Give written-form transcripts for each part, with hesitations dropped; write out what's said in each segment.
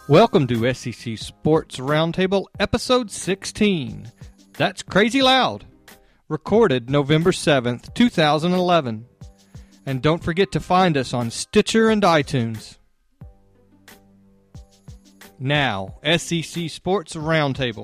Welcome to SEC Sports Roundtable, Episode 16. That's Crazy Loud. Recorded November 7th, 2011. And don't forget to find us on Stitcher and iTunes. Now, SEC Sports Roundtable.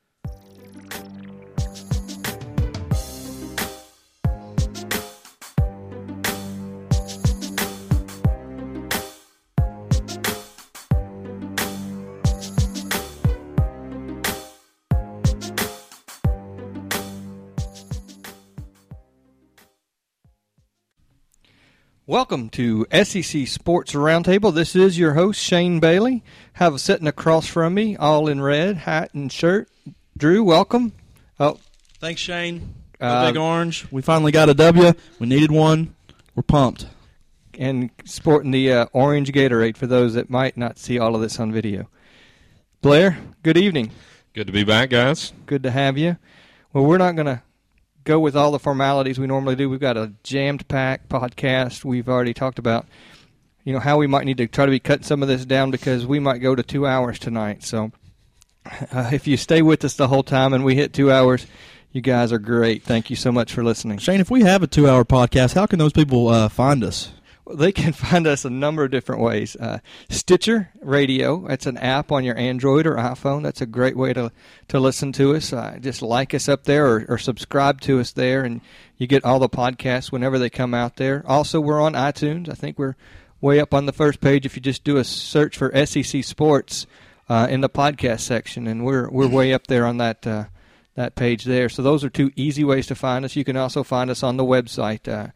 Welcome to SEC Sports Roundtable. This is your host, Shane Bailey. Have sitting across from me, all in red, hat and shirt, Drew, welcome. Oh, thanks, Shane. Big Orange. We finally got a W. We needed one. We're pumped. And sporting the orange Gatorade for those that might not see all of this on video. Blair, good evening. Good to be back, guys. Good to have you. Well, we're not going to go with all the formalities we normally do. We've got a jammed-packed podcast. We've already talked about, how we might need to try to be cutting some of this down because we might go to 2 hours tonight. So if you stay with us the whole time and we hit 2 hours, you guys are great. Thank you so much for listening. Shane, if we have a 2-hour podcast, how can those people find us? They can find us a number of different ways. Stitcher Radio, that's an app on your Android or iPhone. That's a great way to listen to us. Just like us up there or subscribe to us there, and you get all the podcasts whenever they come out there. Also, we're on iTunes. I think we're way up on the first page if you just do a search for SEC Sports in the podcast section, and we're way up there on that page there. So those are two easy ways to find us. You can also find us on the website,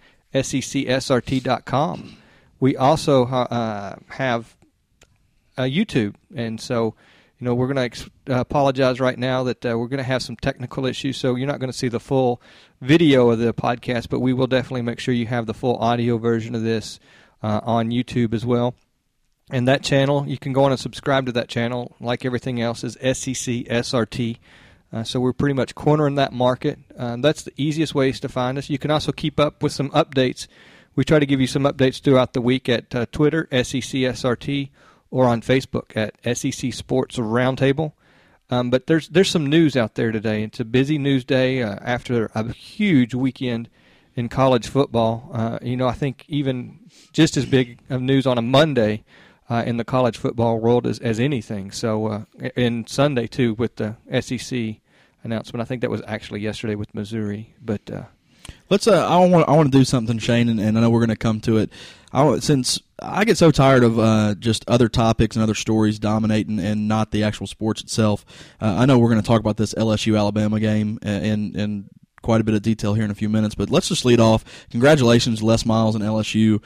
SECSRT.com. We also have YouTube, and so we're going to apologize right now that we're going to have some technical issues, so you're not going to see the full video of the podcast, but we will definitely make sure you have the full audio version of this on YouTube as well. And that channel, you can go on and subscribe to that channel, like everything else, is SECSRT. So we're pretty much cornering that market. That's the easiest ways to find us. You can also keep up with some updates. We try to give you some updates throughout the week at Twitter, SECSRT, or on Facebook at SEC Sports Roundtable. But there's some news out there today. It's a busy news day after a huge weekend in college football. I think even just as big of news on a Monday in the college football world as anything. So, and Sunday, too, with the SEC announcement. I think that was actually yesterday with Missouri. But let's. I want to do something, Shane, and I know we're going to come to it. Since I get so tired of just other topics and other stories dominating and not the actual sports itself. I know we're going to talk about this LSU-Alabama game in quite a bit of detail here in a few minutes, but let's just lead off. Congratulations, Les Miles and LSU.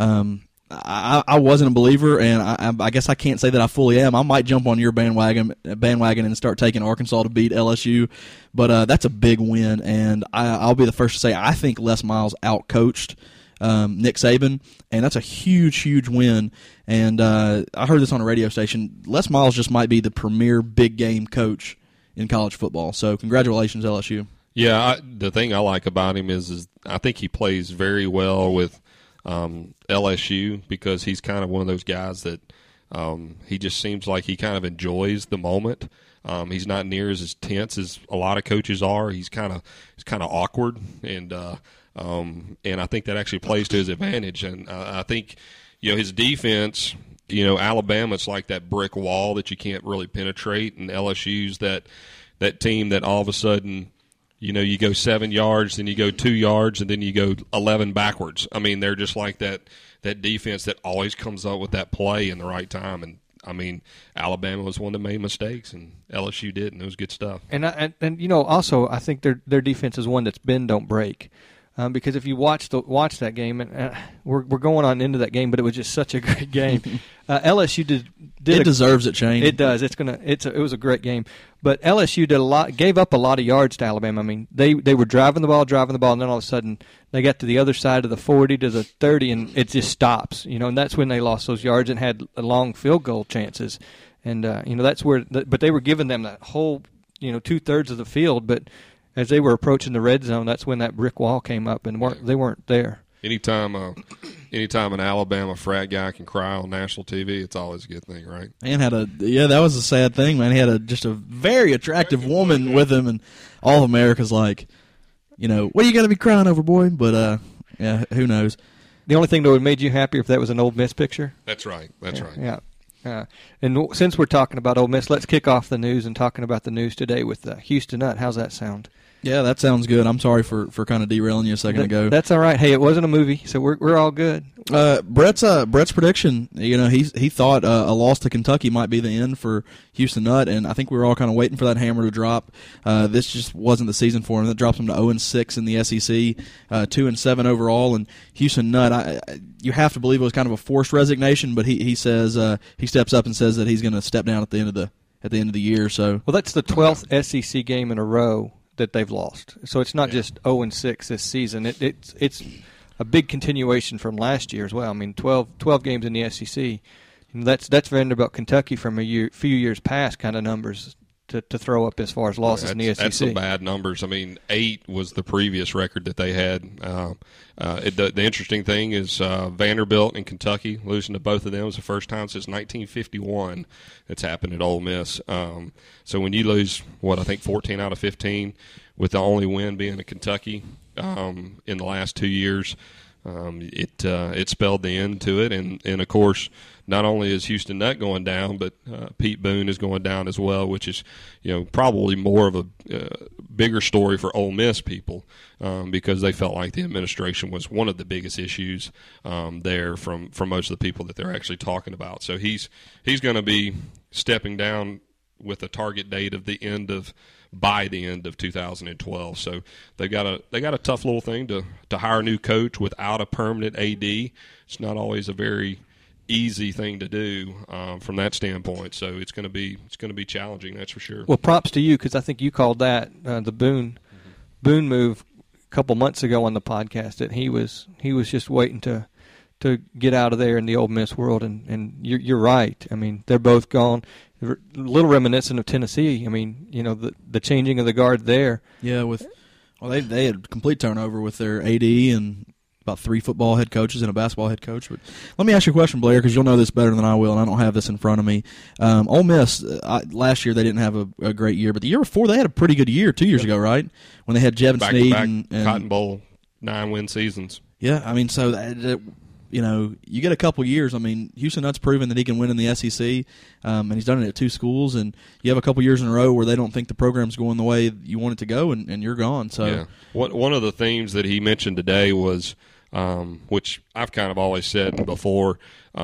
I wasn't a believer, and I guess I can't say that I fully am. I might jump on your bandwagon and start taking Arkansas to beat LSU, but that's a big win, and I'll be the first to say I think Les Miles outcoached Nick Saban, and that's a huge, huge win. And I heard this on a radio station. Les Miles just might be the premier big game coach in college football, so congratulations, LSU. Yeah, the thing I like about him is I think he plays very well with LSU because he's kind of one of those guys that he just seems like he kind of enjoys the moment. He's not near as tense as a lot of coaches are. He's kind of awkward, and I think that actually plays to his advantage. And I think his defense, Alabama, it's like that brick wall that you can't really penetrate, and LSU's that team that all of a sudden, you go 7 yards, then you go 2 yards, and then you go 11 backwards. I mean, they're just like that defense that always comes up with that play in the right time. And, I mean, Alabama was one that made mistakes, and LSU did, and it was good stuff. And also I think their defense is one that's bend, don't break. Because if you watch that game, and we're going on into that game, but it was just such a great game. LSU did it deserves it, Shane. It does. It was a great game, but LSU gave up a lot of yards to Alabama. I mean, they were driving the ball, and then all of a sudden they got to the other side of the 40 to the 30, and it just stops. And that's when they lost those yards and had long field goal chances, and that's where. But they were giving them that whole 2/3 of the field, but as they were approaching the red zone, that's when that brick wall came up, and they weren't there. Anytime anytime an Alabama frat guy can cry on national TV, it's always a good thing, right? And that was a sad thing, man. He had just a very attractive woman with him, and all of America's like, what are you going to be crying over, boy? But, yeah, who knows? The only thing that would have made you happier if that was an Ole Miss picture? That's right. That's right. Yeah. And since we're talking about Ole Miss, let's kick off the news and talking about the news today with Houston Nutt. How's that sound? Yeah, that sounds good. I'm sorry for kind of derailing you a second ago. That's all right. Hey, it wasn't a movie, so we're all good. Brett's prediction, he thought a loss to Kentucky might be the end for Houston Nutt, and I think we were all kind of waiting for that hammer to drop. This just wasn't the season for him. That drops him to 0-6 in the SEC, 2-7 overall. And Houston Nutt, you have to believe it was kind of a forced resignation, but he says he steps up and says that he's going to step down at the end of the year. So that's the 12th SEC game in a row that they've lost. So it's not just 0-6 this season. It's a big continuation from last year as well. I mean, 12 games in the SEC. That's Vanderbilt, Kentucky from few years past kind of numbers to throw up as far as losses in the SEC. That's some bad numbers. I mean, 8 was the previous record that they had. The interesting thing is Vanderbilt and Kentucky losing to both of them was the first time since 1951 that's happened at Ole Miss. So when you lose, I think 14 out of 15, with the only win being at Kentucky in the last 2 years, it spelled the end to it. And of course, not only is Houston Nutt going down, but Pete Boone is going down as well, which is probably more of a bigger story for Ole Miss people because they felt like the administration was one of the biggest issues there from most of the people that they're actually talking about. So he's going to be stepping down with a target date of by the end of 2012. So they got a tough little thing to hire a new coach without a permanent AD. It's not always a very easy thing to do from that standpoint. So it's going to be challenging, that's for sure. Well, props to you because I think you called that the Boone move a couple months ago on the podcast that he was just waiting to get out of there in the Ole Miss world, and you're right. I mean, they're both gone. A little reminiscent of Tennessee. I mean, the changing of the guard there. Yeah, they had complete turnover with their AD and about 3 football head coaches and a basketball head coach. But let me ask you a question, Blair, because you'll know this better than I will, and I don't have this in front of me. Ole Miss, last year they didn't have a great year, but the year before they had a pretty good year 2 years ago, right? When they had Jevin Sneed and Cotton Bowl 9-win seasons. Yeah, I mean, so you get a couple years. I mean, Houston Nutt's proven that he can win in the SEC, and he's done it at 2 schools. And you have a couple years in a row where they don't think the program's going the way you want it to go, and you're gone. So, yeah. One of the themes that he mentioned today was, which I've kind of always said before.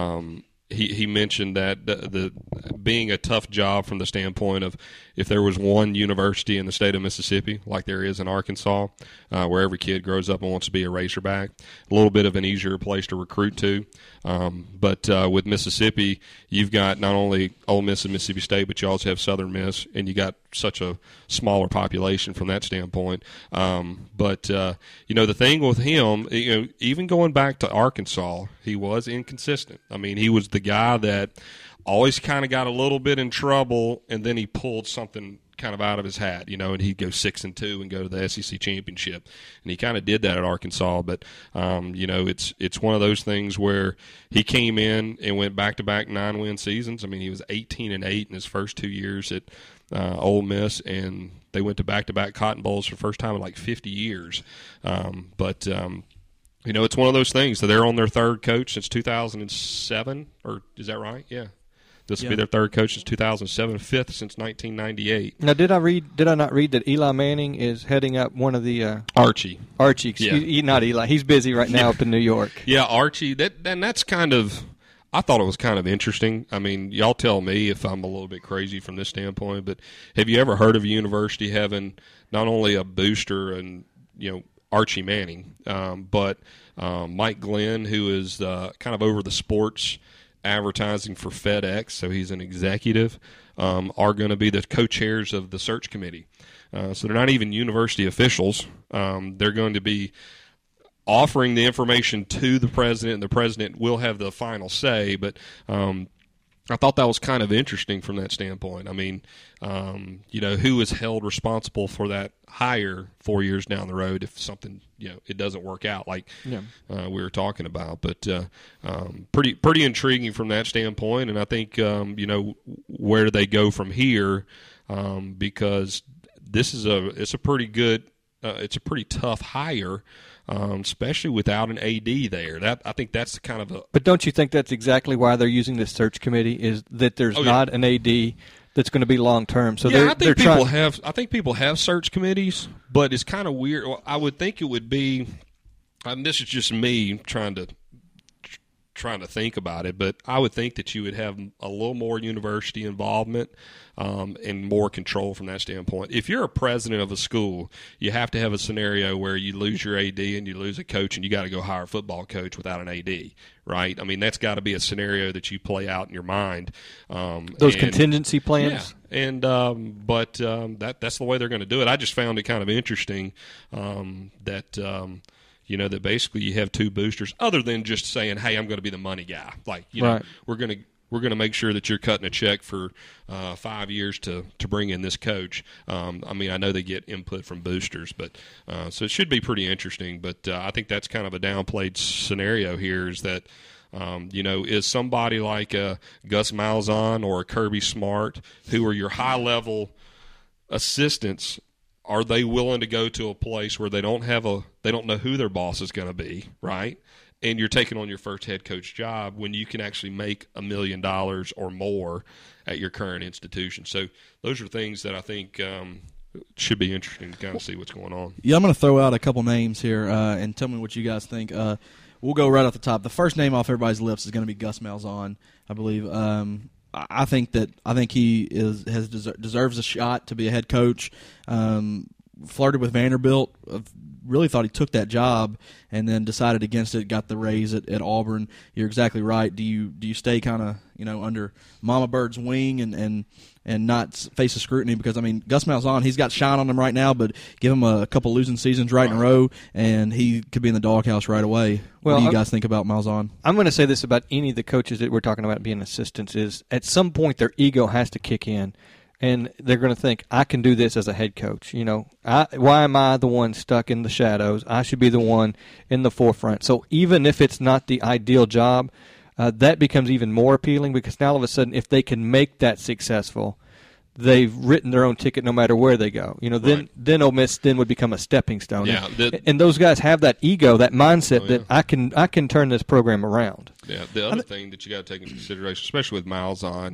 He mentioned that the being a tough job from the standpoint of if there was one university in the state of Mississippi, like there is in Arkansas, where every kid grows up and wants to be a Razorback, a little bit of an easier place to recruit to. But with Mississippi, you've got not only Ole Miss and Mississippi State, but you also have Southern Miss, and you got such a smaller population from that standpoint. But the thing with him, even going back to Arkansas, he was inconsistent. I mean, he was the guy that always kind of got a little bit in trouble, and then he pulled something kind of out of his hat, and he'd go 6-2 and go to the SEC championship, and he kind of did that at Arkansas. But it's one of those things where he came in and went back-to-back 9-win seasons. I mean, he was 18-8 in his first 2 years at Ole Miss, and they went to back-to-back Cotton Bowls for the first time in like 50 years. But it's one of those things. So they're on their third coach since 2007, or is that right? Yeah. This will be their third coach since 2007, 5th since 1998. Now, did I not read that Eli Manning is heading up one of the Archie, not Eli. He's busy right now up in New York. Yeah, Archie. That's kind of. I thought it was kind of interesting. I mean, y'all tell me if I'm a little bit crazy from this standpoint, but have you ever heard of a university having not only a booster and Archie Manning, but Mike Glenn, who is kind of over the sports advertising for FedEx, so he's an executive, are going to be the co-chairs of the search committee. So they're not even university officials. They're going to be offering the information to the president, and the president will have the final say, but I thought that was kind of interesting from that standpoint. I mean, who is held responsible for that hire 4 years down the road if something, it doesn't work out like we were talking about. But pretty intriguing from that standpoint. And I think, where do they go from here? Because it's a pretty good, it's a pretty tough hire. Especially without an AD there. I think that's kind of a. But don't you think that's exactly why they're using this search committee? Is that there's not an AD that's going to be long term? So I think people have search committees, but it's kind of weird. Well, I would think it would be. This is just me trying to think about it, but I would think that you would have a little more university involvement and more control from that standpoint. If you're a president of a school, you have to have a scenario where you lose your AD and you lose a coach and you got to go hire a football coach without an AD, right? I mean, that's got to be a scenario that you play out in your mind. Those contingency plans? Yeah. And that's the way they're going to do it. I just found it kind of interesting that that basically you have two boosters, other than just saying, "Hey, I'm going to be the money guy." Like, right. we're going to make sure that you're cutting a check for 5 years to bring in this coach. I mean, I know they get input from boosters, but so it should be pretty interesting. But I think that's kind of a downplayed scenario here. Is that is somebody like Gus Malzahn or Kirby Smart, who are your high level assistants? Are they willing to go to a place where they don't know who their boss is going to be, right? And you're taking on your first head coach job when you can actually make $1 million or more at your current institution. So those are things that I think should be interesting to kind of see what's going on. Yeah, I'm going to throw out a couple names here and tell me what you guys think. We'll go right off the top. The first name off everybody's lips is going to be Gus Malzahn, I believe. I think he deserves a shot to be a head coach. Flirted with Vanderbilt, really thought he took that job, and then decided against it. Got the raise at Auburn. You're exactly right. Do you stay kind of under Mama Bird's wing and not face the scrutiny? Because I mean, Gus Malzahn, he's got shine on him right now, but give him a couple losing seasons right in a row, and he could be in the doghouse right away. Well, what do you guys think about Malzahn? I'm going to say this about any of the coaches that we're talking about being assistants: is at some point their ego has to kick in. And they're going to think, I can do this as a head coach. Why am I the one stuck in the shadows? I should be the one in the forefront. So even if it's not the ideal job, that becomes even more appealing, because now all of a sudden, if they can make that successful, they've written their own ticket no matter where they go. Then Ole Miss then would become a stepping stone. Yeah, and those guys have that ego, that mindset that I can turn this program around. Yeah, the other thing that you got to take into consideration, especially with Malzahn,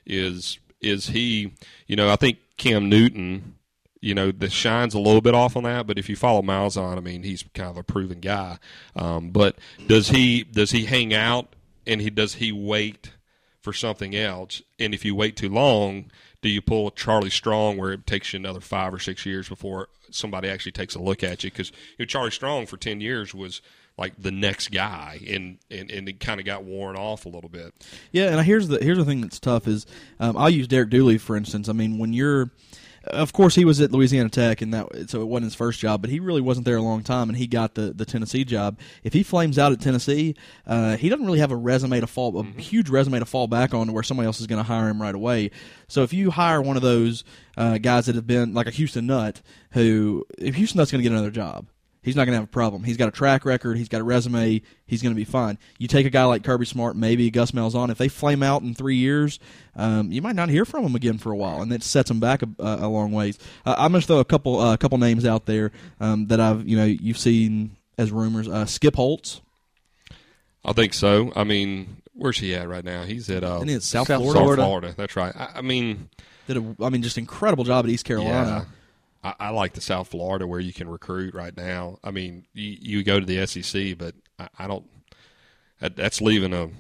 is he, I think Cam Newton, that shines a little bit off on that, but if you follow Malzahn, I mean, he's kind of a proven guy. But does he hang out and does he wait for something else? And if you wait too long, do you pull Charlie Strong where it takes you another 5 or 6 years before somebody actually takes a look at you? Because Charlie Strong for 10 years was like the next guy, and it kind of got worn off a little bit. Yeah, and here's the thing that's tough is I'll use Derek Dooley for instance. I mean, when you're, of course, he was at Louisiana Tech, and so it wasn't his first job, but he really wasn't there a long time, and he got the Tennessee job. If he flames out at Tennessee, he doesn't really have a huge resume to fall back on to where somebody else is going to hire him right away. So if you hire one of those guys that have been like a Houston Nutt, if Houston Nutt's going to get another job, he's not going to have a problem. He's got a track record. He's got a resume. He's going to be fine. You take a guy like Kirby Smart, maybe Gus Malzahn. If they flame out in 3 years, you might not hear from him again for a while, and that sets them back a long ways. I'm going to throw a couple names out there that you've seen as rumors. Skip Holtz. I think so. I mean, where's he at right now? He's at South Florida. South Florida. That's right. I mean, just incredible job at East Carolina. Yeah. I like the South Florida where you can recruit right now. I mean, you go to the SEC, but I don't. That's leaving a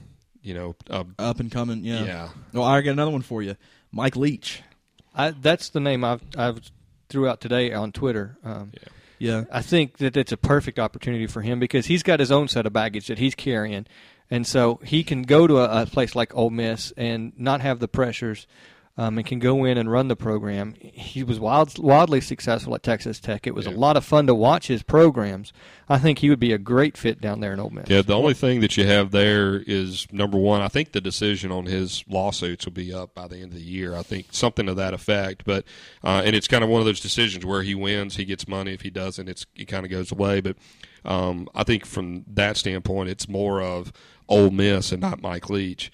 up and coming. Yeah. Yeah. Well, I got another one for you, Mike Leach. That's the name I've threw out today on Twitter. Yeah. I think that it's a perfect opportunity for him because he's got his own set of baggage that he's carrying, and so he can go to a place like Ole Miss and not have the pressures and can go in and run the program. He was wildly successful at Texas Tech. It was a lot of fun to watch his programs. I think he would be a great fit down there in Ole Miss. Yeah, the only thing that you have there is, number one, I think the decision on his lawsuits will be up by the end of the year. I think something to that effect. But and it's kind of one of those decisions where he wins, he gets money. If he doesn't, it kind of goes away. But I think from that standpoint, it's more of Ole Miss and not Mike Leach.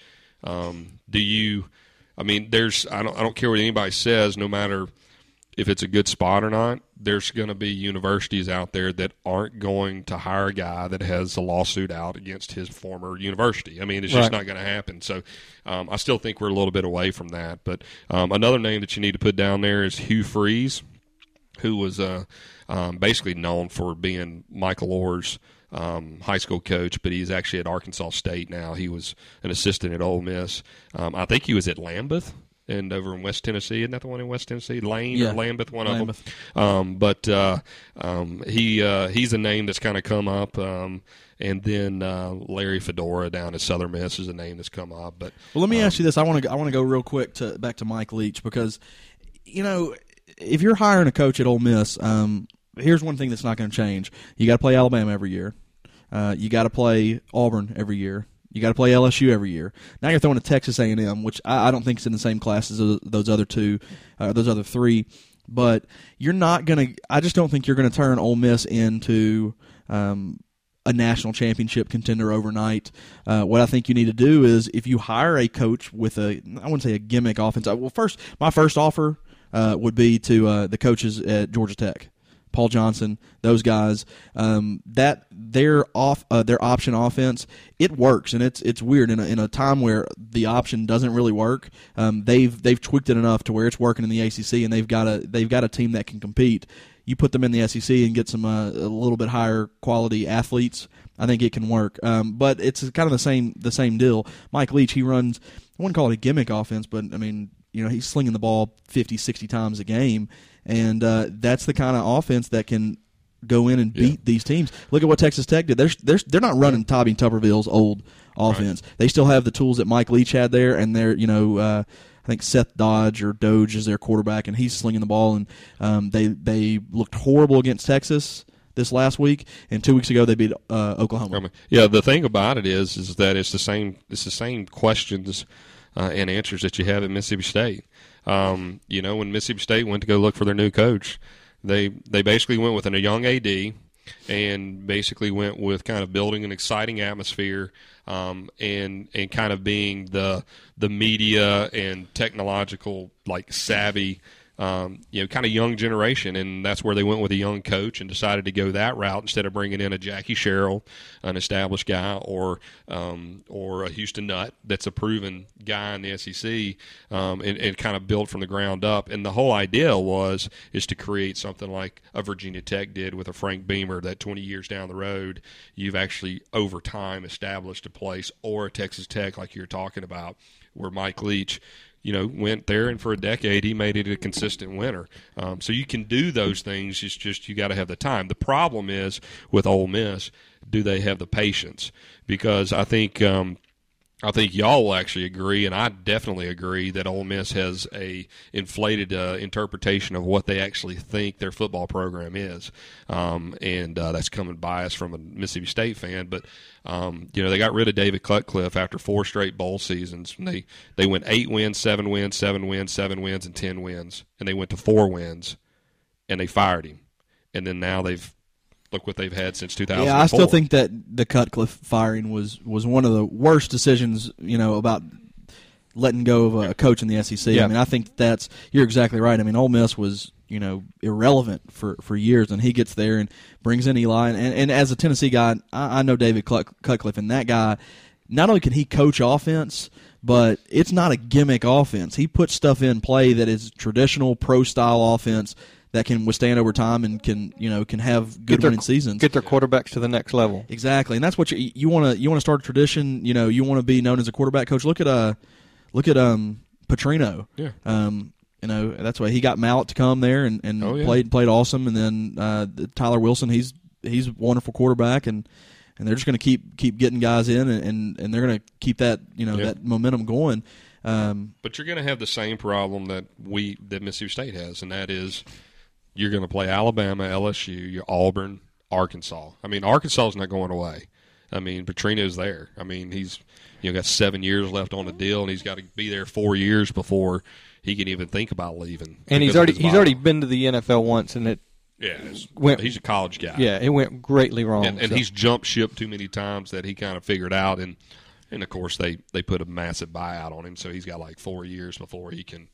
I don't care what anybody says, no matter if it's a good spot or not, there's going to be universities out there that aren't going to hire a guy that has a lawsuit out against his former university. I mean, it's just not going to happen. So I still think we're a little bit away from that. But another name that you need to put down there is Hugh Freeze, who was basically known for being Michael Orr's high school coach, but he's actually at Arkansas State now. He was an assistant at Ole Miss. I think he was at Lambeth and over in West Tennessee. Isn't that the one in West Tennessee? Lane or Lambeth, one of them. But he's a name that's kind of come up. And then Larry Fedora down at Southern Miss is a name that's come up. But let me ask you this. I want to go real quick back to Mike Leach, because if you're hiring a coach at Ole Miss, here's one thing that's not going to change. You got to play Alabama every year. You got to play Auburn every year. You got to play LSU every year. Now you're throwing a Texas A&M, which I don't think is in the same class as those other three. But you're not going to. I just don't think you're going to turn Ole Miss into a national championship contender overnight. What I think you need to do is, if you hire a coach with I wouldn't say a gimmick offense. Well, my first offer would be to the coaches at Georgia Tech. Paul Johnson, those guys, that their option offense, it works, and it's weird in a time where the option doesn't really work. They've tweaked it enough to where it's working in the ACC, and they've got a team that can compete. You put them in the SEC and get some a little bit higher quality athletes, I think it can work. But it's kind of the same deal. Mike Leach, he runs, I wouldn't call it a gimmick offense, but I mean, he's slinging the ball 50, 60 times a game. And that's the kind of offense that can go in and beat these teams. Look at what Texas Tech did. They're not running Tommy Tuberville's old offense. Right. They still have the tools that Mike Leach had there, and they're I think Seth Dodge is their quarterback, and he's slinging the ball. And they looked horrible against Texas this last week, and 2 weeks ago they beat Oklahoma. Yeah, the thing about it is that it's the same questions and answers that you have at Mississippi State. When Mississippi State went to go look for their new coach, they basically went with a young AD and basically went with kind of building an exciting atmosphere and kind of being the media and technological savvy kind of young generation, and that's where they went with a young coach and decided to go that route instead of bringing in a Jackie Sherrill, an established guy, or a Houston Nutt that's a proven guy in the SEC, and kind of build from the ground up. And the whole idea is to create something like a Virginia Tech did with a Frank Beamer, that 20 years down the road, you've actually over time established a place, or a Texas Tech like you're talking about, where Mike Leach went there, and for a decade he made it a consistent winner. So you can do those things. It's just you got to have the time. The problem is with Ole Miss, do they have the patience? Because I think y'all will actually agree, and I definitely agree, that Ole Miss has a inflated interpretation of what they actually think their football program is, and that's coming biased from a Mississippi State fan. But they got rid of David Cutcliffe after 4 straight bowl seasons. And they went 8 wins, 7 wins, 7 wins, 7 wins, and 10 wins, and they went to 4 wins, and they fired him. And then now look what they've had since 2004. Yeah, I still think that the Cutcliffe firing was one of the worst decisions, about letting go of a coach in the SEC. Yeah. I mean, I think you're exactly right. I mean, Ole Miss was, irrelevant for years, and he gets there and brings in Eli. And as a Tennessee guy, I know David Cutcliffe, and that guy, not only can he coach offense, but it's not a gimmick offense. He puts stuff in play that is traditional pro-style offense that can withstand over time and can have good winning seasons. Get their quarterbacks to the next level. Exactly, and that's what you want to start a tradition. You want to be known as a quarterback coach. Look at Petrino. Yeah. That's why he got Mallett to come there and played awesome. And then Tyler Wilson, he's a wonderful quarterback, and they're just going to keep getting guys in, and they're going to keep that that momentum going. But you're going to have the same problem that Mississippi State has, and that is you're going to play Alabama, LSU, your Auburn, Arkansas. I mean, Arkansas is not going away. I mean, Petrino's there. I mean, he's got 7 years left on the deal, and he's got to be there 4 years before he can even think about leaving. And he's already been to the NFL once, and it he's a college guy. Yeah, it went greatly wrong. And he's jumped ship too many times that he kind of figured out, and of course they put a massive buyout on him, so he's got like 4 years before he can,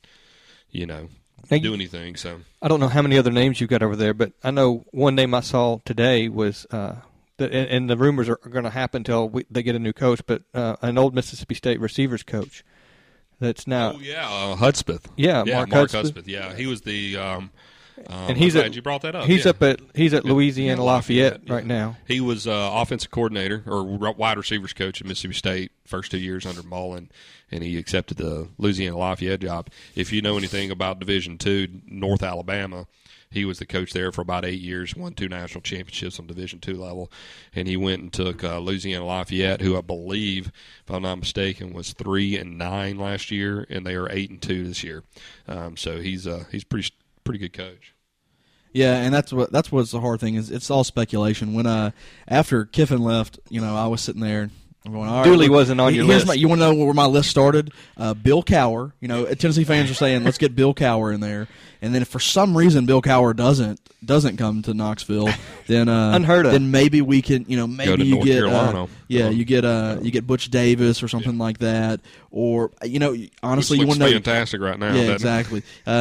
do anything. So I don't know how many other names you've got over there, but I know one name I saw today was and the rumors are going to happen until they get a new coach, but an old Mississippi State receivers coach that's now. Oh yeah, Hudspeth. Yeah, Mark Hudspeth. Yeah, he was the. And he's glad you brought that up. He's at Louisiana Lafayette right now. He was offensive coordinator or wide receivers coach at Mississippi State first 2 years under Mullen, and he accepted the Louisiana Lafayette job. If you know anything about Division II, North Alabama, he was the coach there for about 8 years, won 2 national championships on Division II level, and he went and took Louisiana Lafayette, who I believe, if I'm not mistaken, was 3-9 last year, and they are 8-2 this year. So he's pretty good coach. Yeah, and that's what's the hard thing is it's all speculation. When after Kiffin left, I was sitting there going, all right, Dooley wasn't on your list. You want to know where my list started? Bill Cowher. Tennessee fans are saying let's get Bill Cowher in there, and then if for some reason Bill Cowher doesn't come to Knoxville, then unheard of. Then maybe we can maybe go to you North get Carolina. you get Butch Davis or something like that, or honestly you want to know fantastic right now. Yeah, exactly.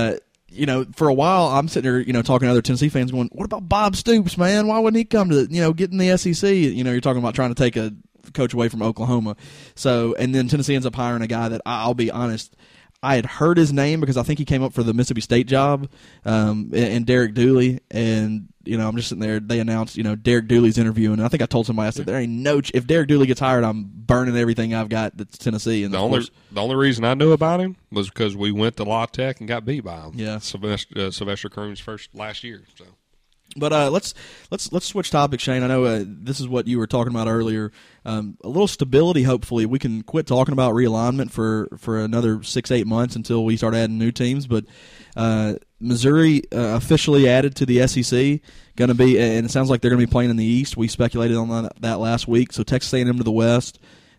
For a while, I'm sitting there, talking to other Tennessee fans going, what about Bob Stoops, man? Why wouldn't he come to, get in the SEC? You're talking about trying to take a coach away from Oklahoma. So, and then Tennessee ends up hiring a guy that, I'll be honest, I had heard his name because I think he came up for the Mississippi State job, and Derek Dooley, and, I'm just sitting there, they announced, Derek Dooley's interviewing, and I think I told somebody, I said, there ain't no, if Derek Dooley gets hired, I'm burning everything I've got that's Tennessee. And the only reason I knew about him was because we went to La Tech and got beat by him. Yeah. Sylvester Croom's last year, so. But let's switch topics, Shane. I know this is what you were talking about earlier. A little stability, hopefully. We can quit talking about realignment for another 6-8 months until we start adding new teams. But Missouri officially added to the SEC. Going to be, and it sounds like they're going to be playing in the East. We speculated on that last week. So Texas A&M to the West.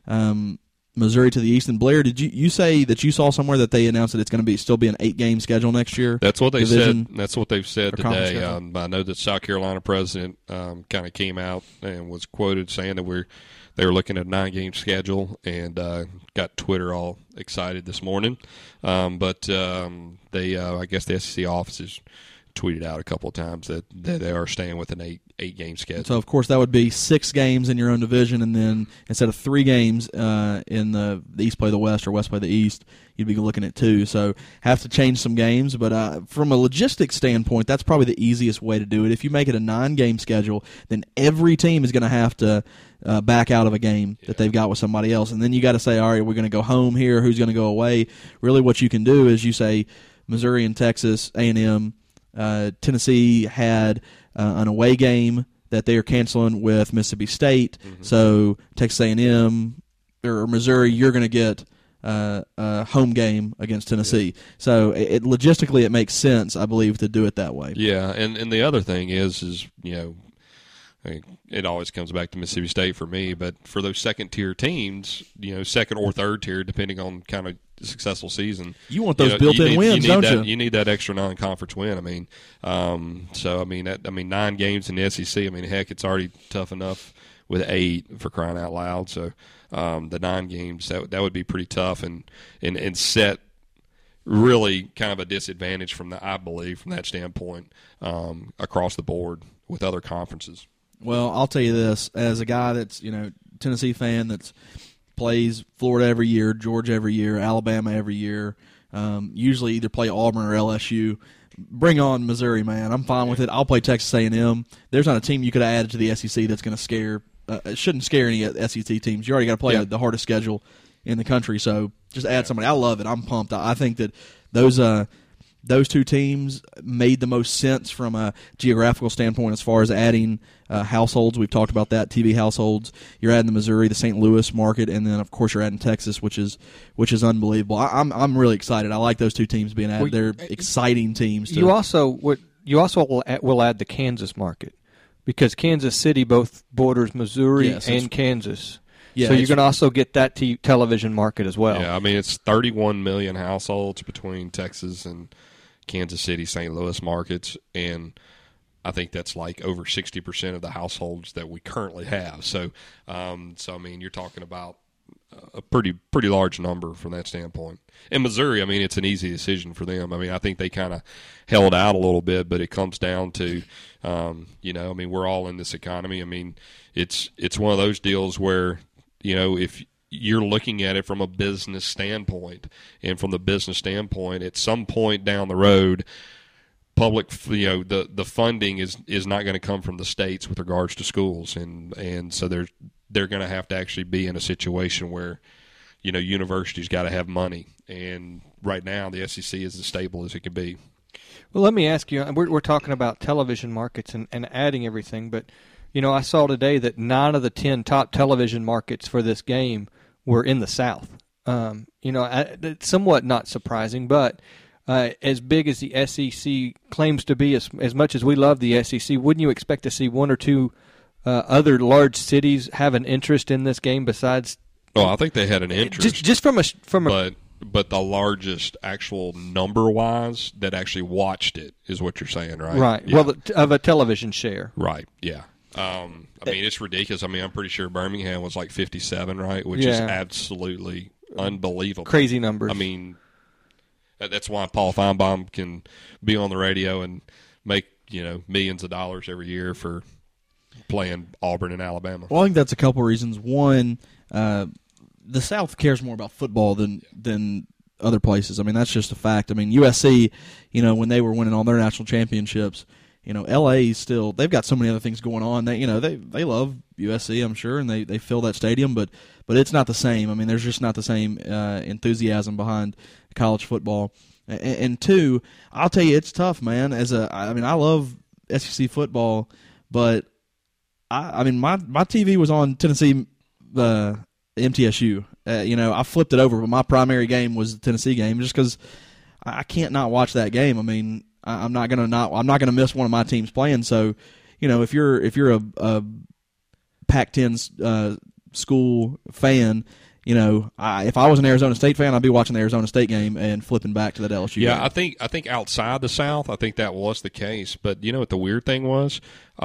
Missouri to the East. And Blair, did you say that you saw somewhere that they announced that it's going to still be an 8-game schedule next year? That's what they said. That's what they've said today. I know that South Carolina president kind of came out and was quoted saying that they were looking at a 9-game schedule, and got Twitter all excited this morning. But they, I guess the SEC offices tweeted out a couple of times that they are staying with an 8-game schedule. So, of course, that would be 6 games in your own division, and then instead of 3 games in the East play the West or West play the East, you'd be looking at 2. So have to change some games. But from a logistics standpoint, that's probably the easiest way to do it. If you make it a 9-game schedule, then every team is going to have to back out of a game that they've got with somebody else. And then you got to say, all right, we're going to go home here. Who's going to go away? Really what you can do is you say Missouri and Texas, A&M, Tennessee had an away game that they are canceling with Mississippi State. Mm-hmm. So Texas A&M or Missouri, you're going to get a home game against Tennessee. Yeah. So logistically, it makes sense, I believe, to do it that way. Yeah, and the other thing is it always comes back to Mississippi State for me, but for those second-tier teams, second or third tier, depending on kind of successful season. You want those built-in wins, don't you? You need that extra non-conference win. 9 games in the SEC. Heck, it's already tough enough with 8 for crying out loud. So the 9 games that would be pretty tough and set really kind of a disadvantage I believe from that standpoint across the board with other conferences. Well, I'll tell you this, as a guy that's Tennessee fan that's plays Florida every year, Georgia every year, Alabama every year. Usually either play Auburn or LSU. Bring on Missouri, man. I'm fine with it. I'll play Texas A&M. There's not a team you could have added to the SEC that's going to scare. It shouldn't scare any SEC teams. You already got to play the hardest schedule in the country, so just add somebody. I love it. I'm pumped. I think that those those two teams made the most sense from a geographical standpoint as far as adding households. We've talked about that, TV households. You're adding the Missouri, the St. Louis market, and then of course you're adding Texas, which is unbelievable. I'm really excited. I like those two teams being added. They're exciting teams. You also will add the Kansas market, because Kansas City both borders Missouri and Kansas. Yeah, so you're going to also get that television market as well. Yeah, I mean, it's 31 million households between Texas and Kansas City, St. Louis markets, and I think that's like over 60% of the households that we currently have. So I mean, you're talking about a pretty large number from that standpoint. In Missouri, I mean, it's an easy decision for them. I mean, I think they kind of held out a little bit, but it comes down to, I mean, we're all in this economy. I mean, it's one of those deals where, if you're looking at it from a business standpoint, and from the business standpoint, at some point down the road, public, the funding is not going to come from the states with regards to schools, and so they're going to have to actually be in a situation where, universities got to have money, and right now the SEC is as stable as it can be. Well, let me ask you, we're talking about television markets and adding everything, but I saw today that 9 of the 10 top television markets for this game were in the South. It's somewhat not surprising, but as big as the SEC claims to be, as much as we love the SEC, wouldn't you expect to see one or two other large cities have an interest in this game besides? Oh, I think they had an interest. Just from a But the largest actual number-wise that actually watched it is what you're saying, right? Right. Yeah. Well, of a television share. Right, yeah. I mean, it's ridiculous. I mean, I'm pretty sure Birmingham was like 57, right? Which is absolutely unbelievable. Crazy numbers. I mean, that's why Paul Feinbaum can be on the radio and make, millions of dollars every year for playing Auburn and Alabama. Well, I think that's a couple reasons. One, the South cares more about football than other places. I mean, that's just a fact. I mean, USC, when they were winning all their national championships, LA still, they've got so many other things going on. They they love USC, I'm sure, and they fill that stadium, but it's not the same. I mean, there's just not the same enthusiasm behind college football. And two, I'll tell you, it's tough, man. I love SEC football, but I mean, my TV was on Tennessee, MTSU. I flipped it over, but my primary game was the Tennessee game, just because I can't not watch that game. I mean, I'm not gonna miss one of my teams playing. So, if you're a Pac-10 school fan, if I was an Arizona State fan, I'd be watching the Arizona State game and flipping back to that LSU game. Yeah, I think outside the South, I think that was the case. But you know what the weird thing was?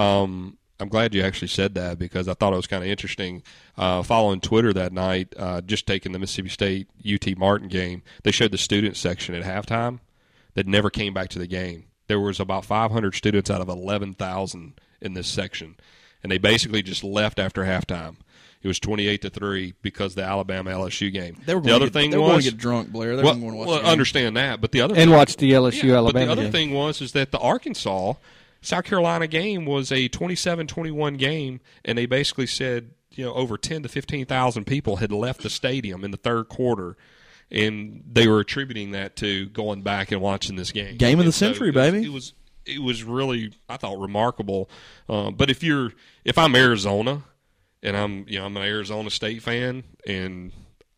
I'm glad you actually said that, because I thought it was kind of interesting. Following Twitter that night, just taking the Mississippi State UT Martin game, they showed the student section at halftime that never came back to the game. There was about 500 students out of 11,000 in this section, and they basically just left after halftime. It was 28-3 because of the Alabama LSU game. They were going to get drunk, Blair. They were going to watch the game. Understand that, but the other watch the LSU Alabama game. But the other game. thing is that the Arkansas South Carolina game was a 27-21 game, and they basically said over 10 to 15,000 people had left the stadium in the third quarter. And they were attributing that to going back and watching this game. Game of the century, baby. It was really, I thought, remarkable. But if I'm Arizona and I'm an Arizona State fan, and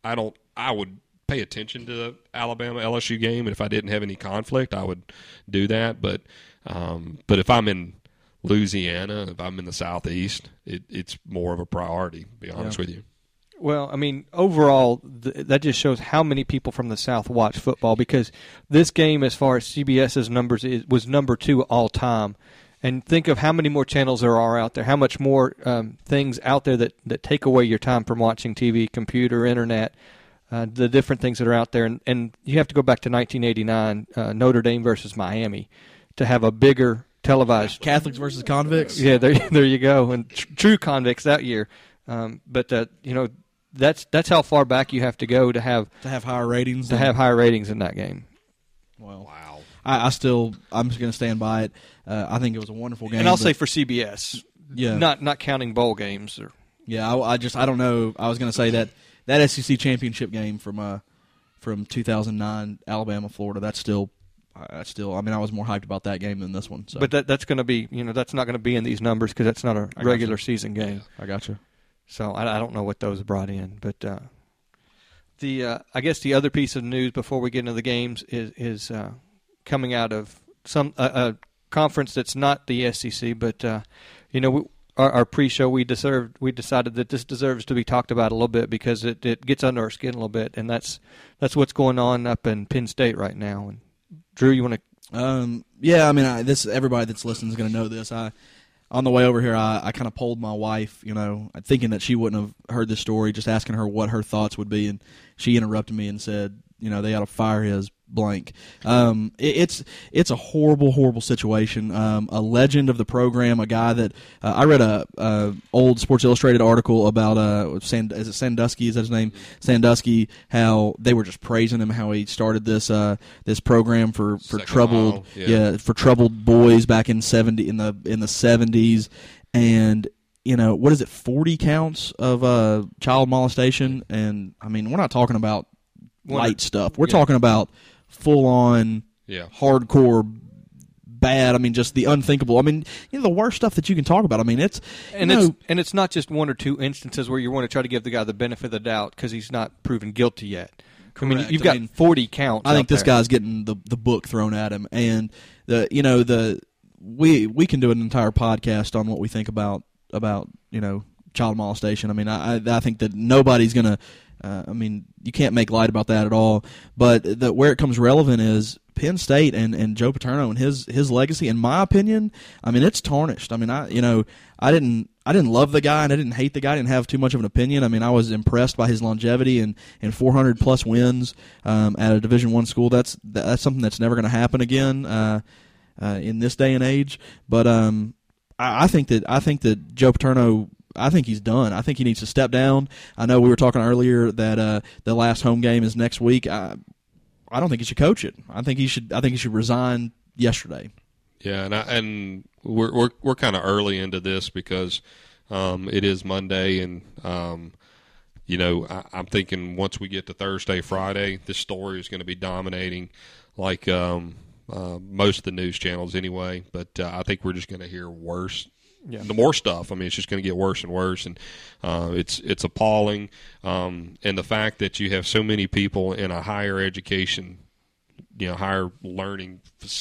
I would pay attention to the Alabama LSU game, and if I didn't have any conflict, I would do that. But if I'm in Louisiana, if I'm in the Southeast, it's more of a priority, to be honest with you. Well, I mean, overall, that just shows how many people from the South watch football, because this game, as far as CBS's numbers, was number 2 all time. And think of how many more channels there are out there, how much more things out there that take away your time from watching TV, computer, internet, the different things that are out there. And you have to go back to 1989, Notre Dame versus Miami, to have a bigger televised. Catholics versus convicts? Yeah, there you go. And true convicts that year. But that's how far back you have to go to have higher ratings. To have higher ratings in that game. Well, wow. I'm just going to stand by it. I think it was a wonderful game. And I'll say for CBS, yeah, not counting bowl games. Yeah, I don't know. I was going to say that SEC championship game from 2009, Alabama, Florida. That's still I was more hyped about that game than this one. So. But that's going to be, that's not going to be in these numbers because that's not a regular season game. I got you. So I don't know what those brought in, but I guess the other piece of news before we get into the games is coming out of some a conference that's not the SEC, but our pre-show we decided that this deserves to be talked about a little bit because it gets under our skin a little bit, and that's what's going on up in Penn State right now. And Drew, you want to? Yeah, I mean, everybody that's listening is going to know this. On the way over here, I kind of polled my wife, thinking that she wouldn't have heard this story, just asking her what her thoughts would be, and she interrupted me and said, they ought to fire his blank. It's a horrible, horrible situation. A legend of the program, a guy that I read a old Sports Illustrated article about is it Sandusky? Is that his name? Sandusky. How they were just praising him, how he started this program for troubled for troubled boys back in the 70s, and what is it, 40 counts of child molestation, and I mean we're not talking about light stuff. We're talking about full-on, hardcore, bad. I mean, just the unthinkable. I mean, the worst stuff that you can talk about. I mean, it's not just one or two instances where you want to try to give the guy the benefit of the doubt because he's not proven guilty yet. Correct. I mean, you've got 40 counts. I think this guy's getting the book thrown at him, and we can do an entire podcast on what we think about child molestation. I mean, I think that nobody's going to. You can't make light about that at all. But where it comes relevant is Penn State and Joe Paterno and his legacy. In my opinion, I mean, it's tarnished. I mean, I didn't love the guy and I didn't hate the guy. I didn't have too much of an opinion. I mean, I was impressed by his longevity and 400 plus wins at a Division I school. That's something that's never going to happen again in this day and age. But I think that Joe Paterno. I think he's done. I think he needs to step down. I know we were talking earlier that the last home game is next week. I don't think he should coach it. I think he should resign yesterday. Yeah, and we're kind of early into this because it is Monday, and I'm thinking once we get to Thursday, Friday, this story is going to be dominating, like most of the news channels anyway. But I think we're just going to hear worse. Yeah. The more stuff, I mean, it's just going to get worse and worse, and it's appalling. And the fact that you have so many people in a higher education, higher learning,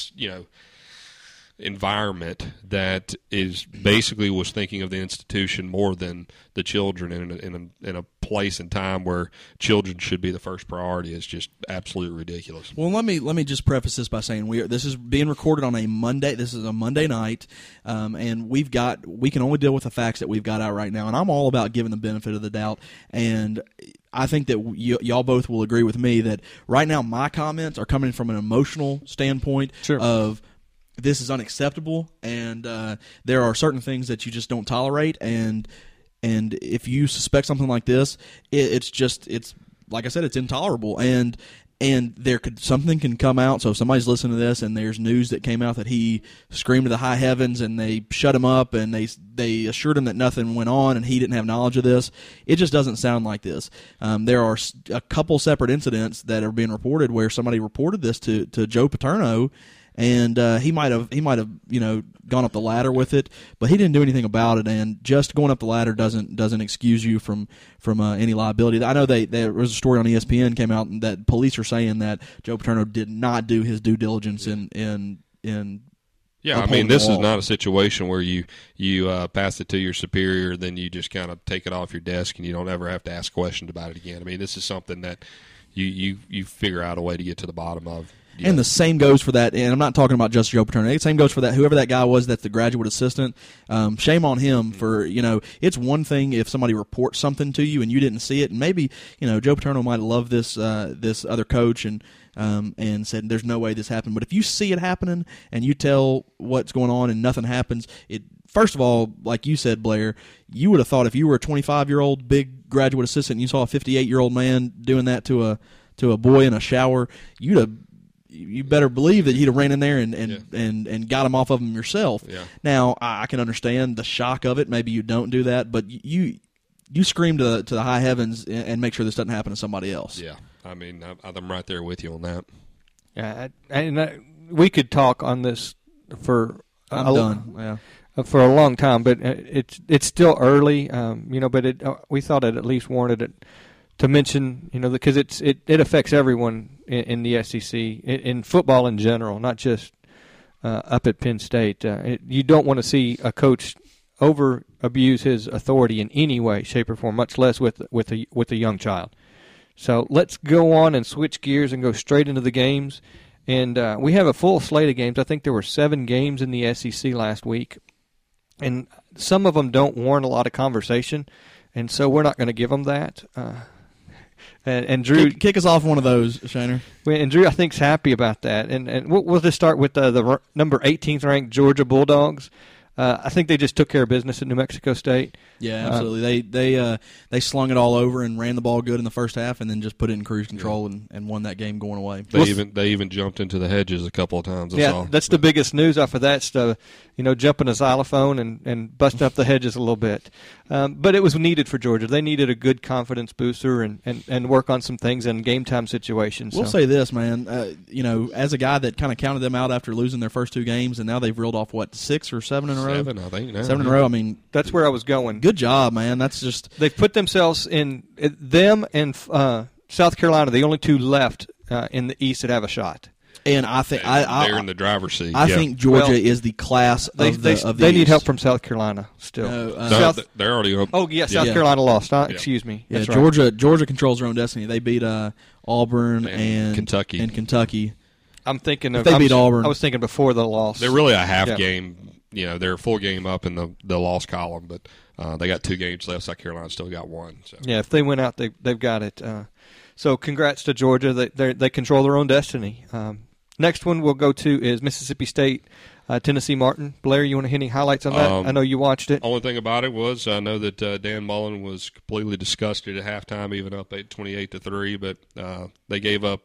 environment that is basically was thinking of the institution more than the children in a place and time where children should be the first priority is just absolutely ridiculous. Well, let me just preface this by saying this is being recorded on a Monday. This is a Monday night, and we can only deal with the facts that we've got out right now. And I'm all about giving the benefit of the doubt. And I think that y'all both will agree with me that right now my comments are coming from an emotional standpoint of. This is unacceptable, and there are certain things that you just don't tolerate. And if you suspect something like this, it's like I said, it's intolerable. And something can come out. So if somebody's listening to this, and there's news that came out that he screamed to the high heavens, and they shut him up, and they assured him that nothing went on, and he didn't have knowledge of this. It just doesn't sound like this. There are a couple separate incidents that are being reported where somebody reported this to Joe Paterno. And he might have gone up the ladder with it, but he didn't do anything about it. And just going up the ladder doesn't excuse you from any liability. I know there was a story on ESPN came out that police are saying that Joe Paterno did not do his due diligence in. Yeah, I mean, this is not a situation where you pass it to your superior, then you just kind of take it off your desk and you don't ever have to ask questions about it again. I mean, this is something that you figure out a way to get to the bottom of. Yeah. And the same goes for that, and I'm not talking about just Joe Paterno. The same goes for that, whoever that guy was that's the graduate assistant. Shame on him for, it's one thing if somebody reports something to you and you didn't see it, and maybe, Joe Paterno might have loved this other coach and said there's no way this happened. But if you see it happening and you tell what's going on and nothing happens, first of all, like you said, Blair, you would have thought if you were a 25-year-old big graduate assistant and you saw a 58-year-old man doing that to a boy in a shower, you better believe that he'd have ran in there and got him off of him yourself. Yeah. Now, I can understand the shock of it. Maybe you don't do that, but you scream to the high heavens and make sure this doesn't happen to somebody else. Yeah, I mean, I'm right there with you on that. Yeah, and we could talk on this for I'm done. Yeah. For a long time, but it's still early, but we thought it at least warranted it to mention, because it affects everyone in the SEC, in football in general, not just up at Penn State. You don't want to see a coach over abuse his authority in any way, shape, or form, much less with a young child. So let's go on and switch gears and go straight into the games. And we have a full slate of games. I think there were 7 games in the SEC last week. And some of them don't warrant a lot of conversation, and so we're not going to give them that. And Drew, kick us off one of those, Shaner. And Drew, I think, is happy about that. And we'll just start with the number 18th ranked Georgia Bulldogs. I think they just took care of business at New Mexico State. Yeah, absolutely. They slung it all over and ran the ball good in the first half, and then just put it in cruise control and won that game going away. They even jumped into the hedges a couple of times. That's the biggest news off of that stuff. Jumping a xylophone and busting up the hedges a little bit. But it was needed for Georgia. They needed a good confidence booster and work on some things in game time situations. We'll say this, man. As a guy that kind of counted them out after losing their first 2 games, and now they've reeled off 6 or 7 in a row. 7, I think. Now. 7 in a row. I mean, that's where I was going. Good job, man. That's just they've put themselves in them and South Carolina, the only 2 left in the East that have a shot. And I think they're in the driver's seat. I think Georgia is the class of the They need East. help from South Carolina still. They're already up. Oh, yeah, South Carolina lost. Excuse me. Yeah, that's right. Georgia controls their own destiny. They beat Auburn and Kentucky. I'm thinking of they beat Auburn. I was thinking before the loss. They're really a half game. They're a full game up in the loss column, but they got 2 games left. South Carolina still got 1. So. Yeah, if they win out, they've got it. So congrats to Georgia. They control their own destiny. Next one we'll go to is Mississippi State, Tennessee Martin. Blair, you want to hit any highlights on that? I know you watched it. Only thing about it was I know that Dan Mullen was completely disgusted at halftime, even up 28-3, but they gave up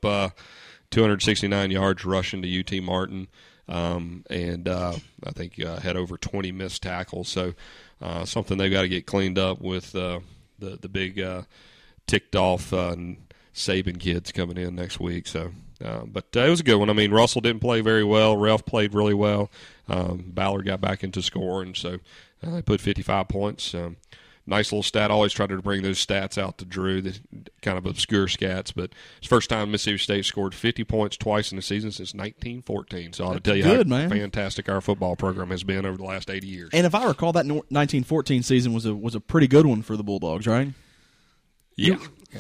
269 yards rushing to UT Martin, and I think had over 20 missed tackles. So something they've got to get cleaned up with the big ticked off Saban kids coming in next week. So. But it was a good one. I mean, Russell didn't play very well. Ralph played really well. Ballard got back into scoring, so they put 55 points. Nice little stat. I always try to bring those stats out to Drew, the kind of obscure stats. But it's the first time Mississippi State scored 50 points twice in the season since 1914. So I ought to tell you how fantastic our football program has been over the last 80 years. And if I recall, that 1914 season was a pretty good one for the Bulldogs, right? Yeah.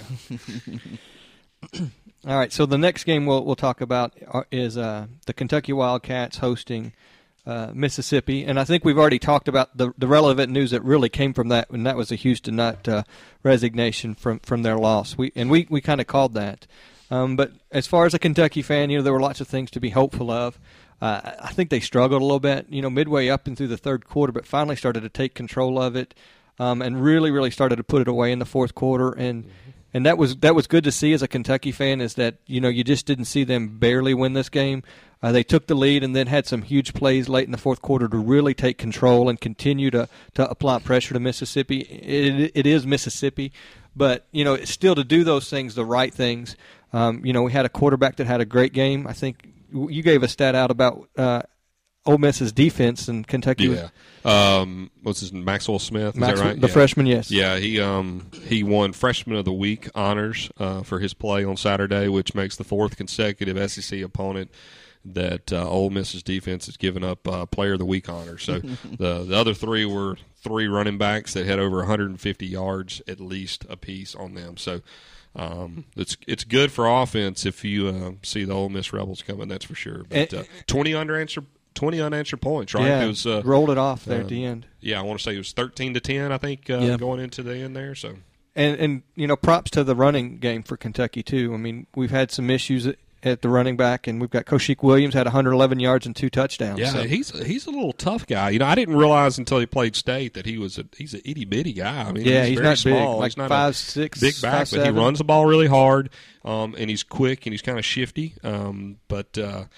All right, so the next game we'll talk about is the Kentucky Wildcats hosting Mississippi, and I think we've already talked about the relevant news that really came from that, and that was the Houston Nutt resignation from their loss. We kind of called that, but as far as a Kentucky fan, there were lots of things to be hopeful of. I think they struggled a little bit, midway up and through the third quarter, but finally started to take control of it, and really started to put it away in the fourth quarter, and that was good to see as a Kentucky fan, is that you just didn't see them barely win this game. They took the lead and then had some huge plays late in the fourth quarter to really take control and continue to apply pressure to Mississippi. It is Mississippi, but it's still to do those things, the right things. We had a quarterback that had a great game. I think you gave a stat out about Ole Miss's defense, and Kentucky was what's his name? Maxwell Smith? Is Maxwell, that right? The freshman, yes. Yeah, he won Freshman of the Week honors for his play on Saturday, which makes the 4th consecutive SEC opponent that Ole Miss's defense has given up Player of the Week honors. So the other 3 were 3 running backs that had over 150 yards at least apiece on them. So it's good for offense if you see the Ole Miss Rebels coming. That's for sure. But 20 unanswered points, right? Yeah, it was, rolled it off there at the end. Yeah, I want to say it was 13-10, I think, going into the end there. So, and props to the running game for Kentucky too. I mean, we've had some issues at the running back, and we've got Koshik Williams had 111 yards and 2 touchdowns. Yeah, so. he's a little tough guy. I didn't realize until he played state that he's an itty bitty guy. I mean, he's very not small. big, he's not 5'6", big back, 5'7". but he runs the ball really hard, and he's quick and he's kind of shifty. Definitely.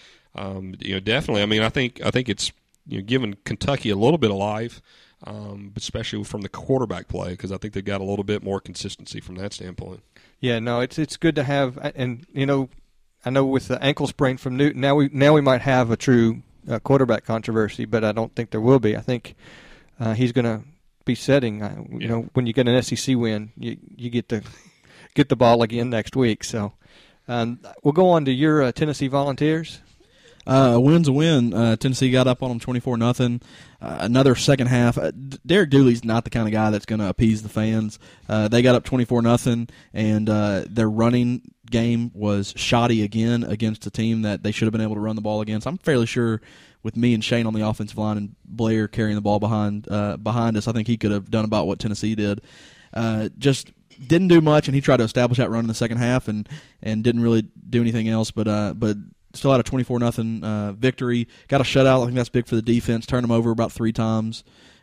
I mean, I think it's giving Kentucky a little bit of life, especially from the quarterback play, because I think they've got a little bit more consistency from that standpoint. Yeah, no, it's good to have, and I know with the ankle sprain from Newton, now we might have a true quarterback controversy, but I don't think there will be. I think he's going to be setting. You know, when you get an SEC win, you get to get the ball again next week. So we'll go on to your Tennessee Volunteers. A win's a win. Tennessee got up on them 24-0. Another second half. Derek Dooley's not the kind of guy that's going to appease the fans. They got up 24-0, and their running game was shoddy again against a team that they should have been able to run the ball against. I'm fairly sure with me and Shane on the offensive line and Blair carrying the ball behind us, I think he could have done about what Tennessee did. Just didn't do much, and he tried to establish that run in the second half and didn't really do anything else, but still had a 24-0 victory. Got a shutout. I think that's big for the defense. Turned them over about 3 times.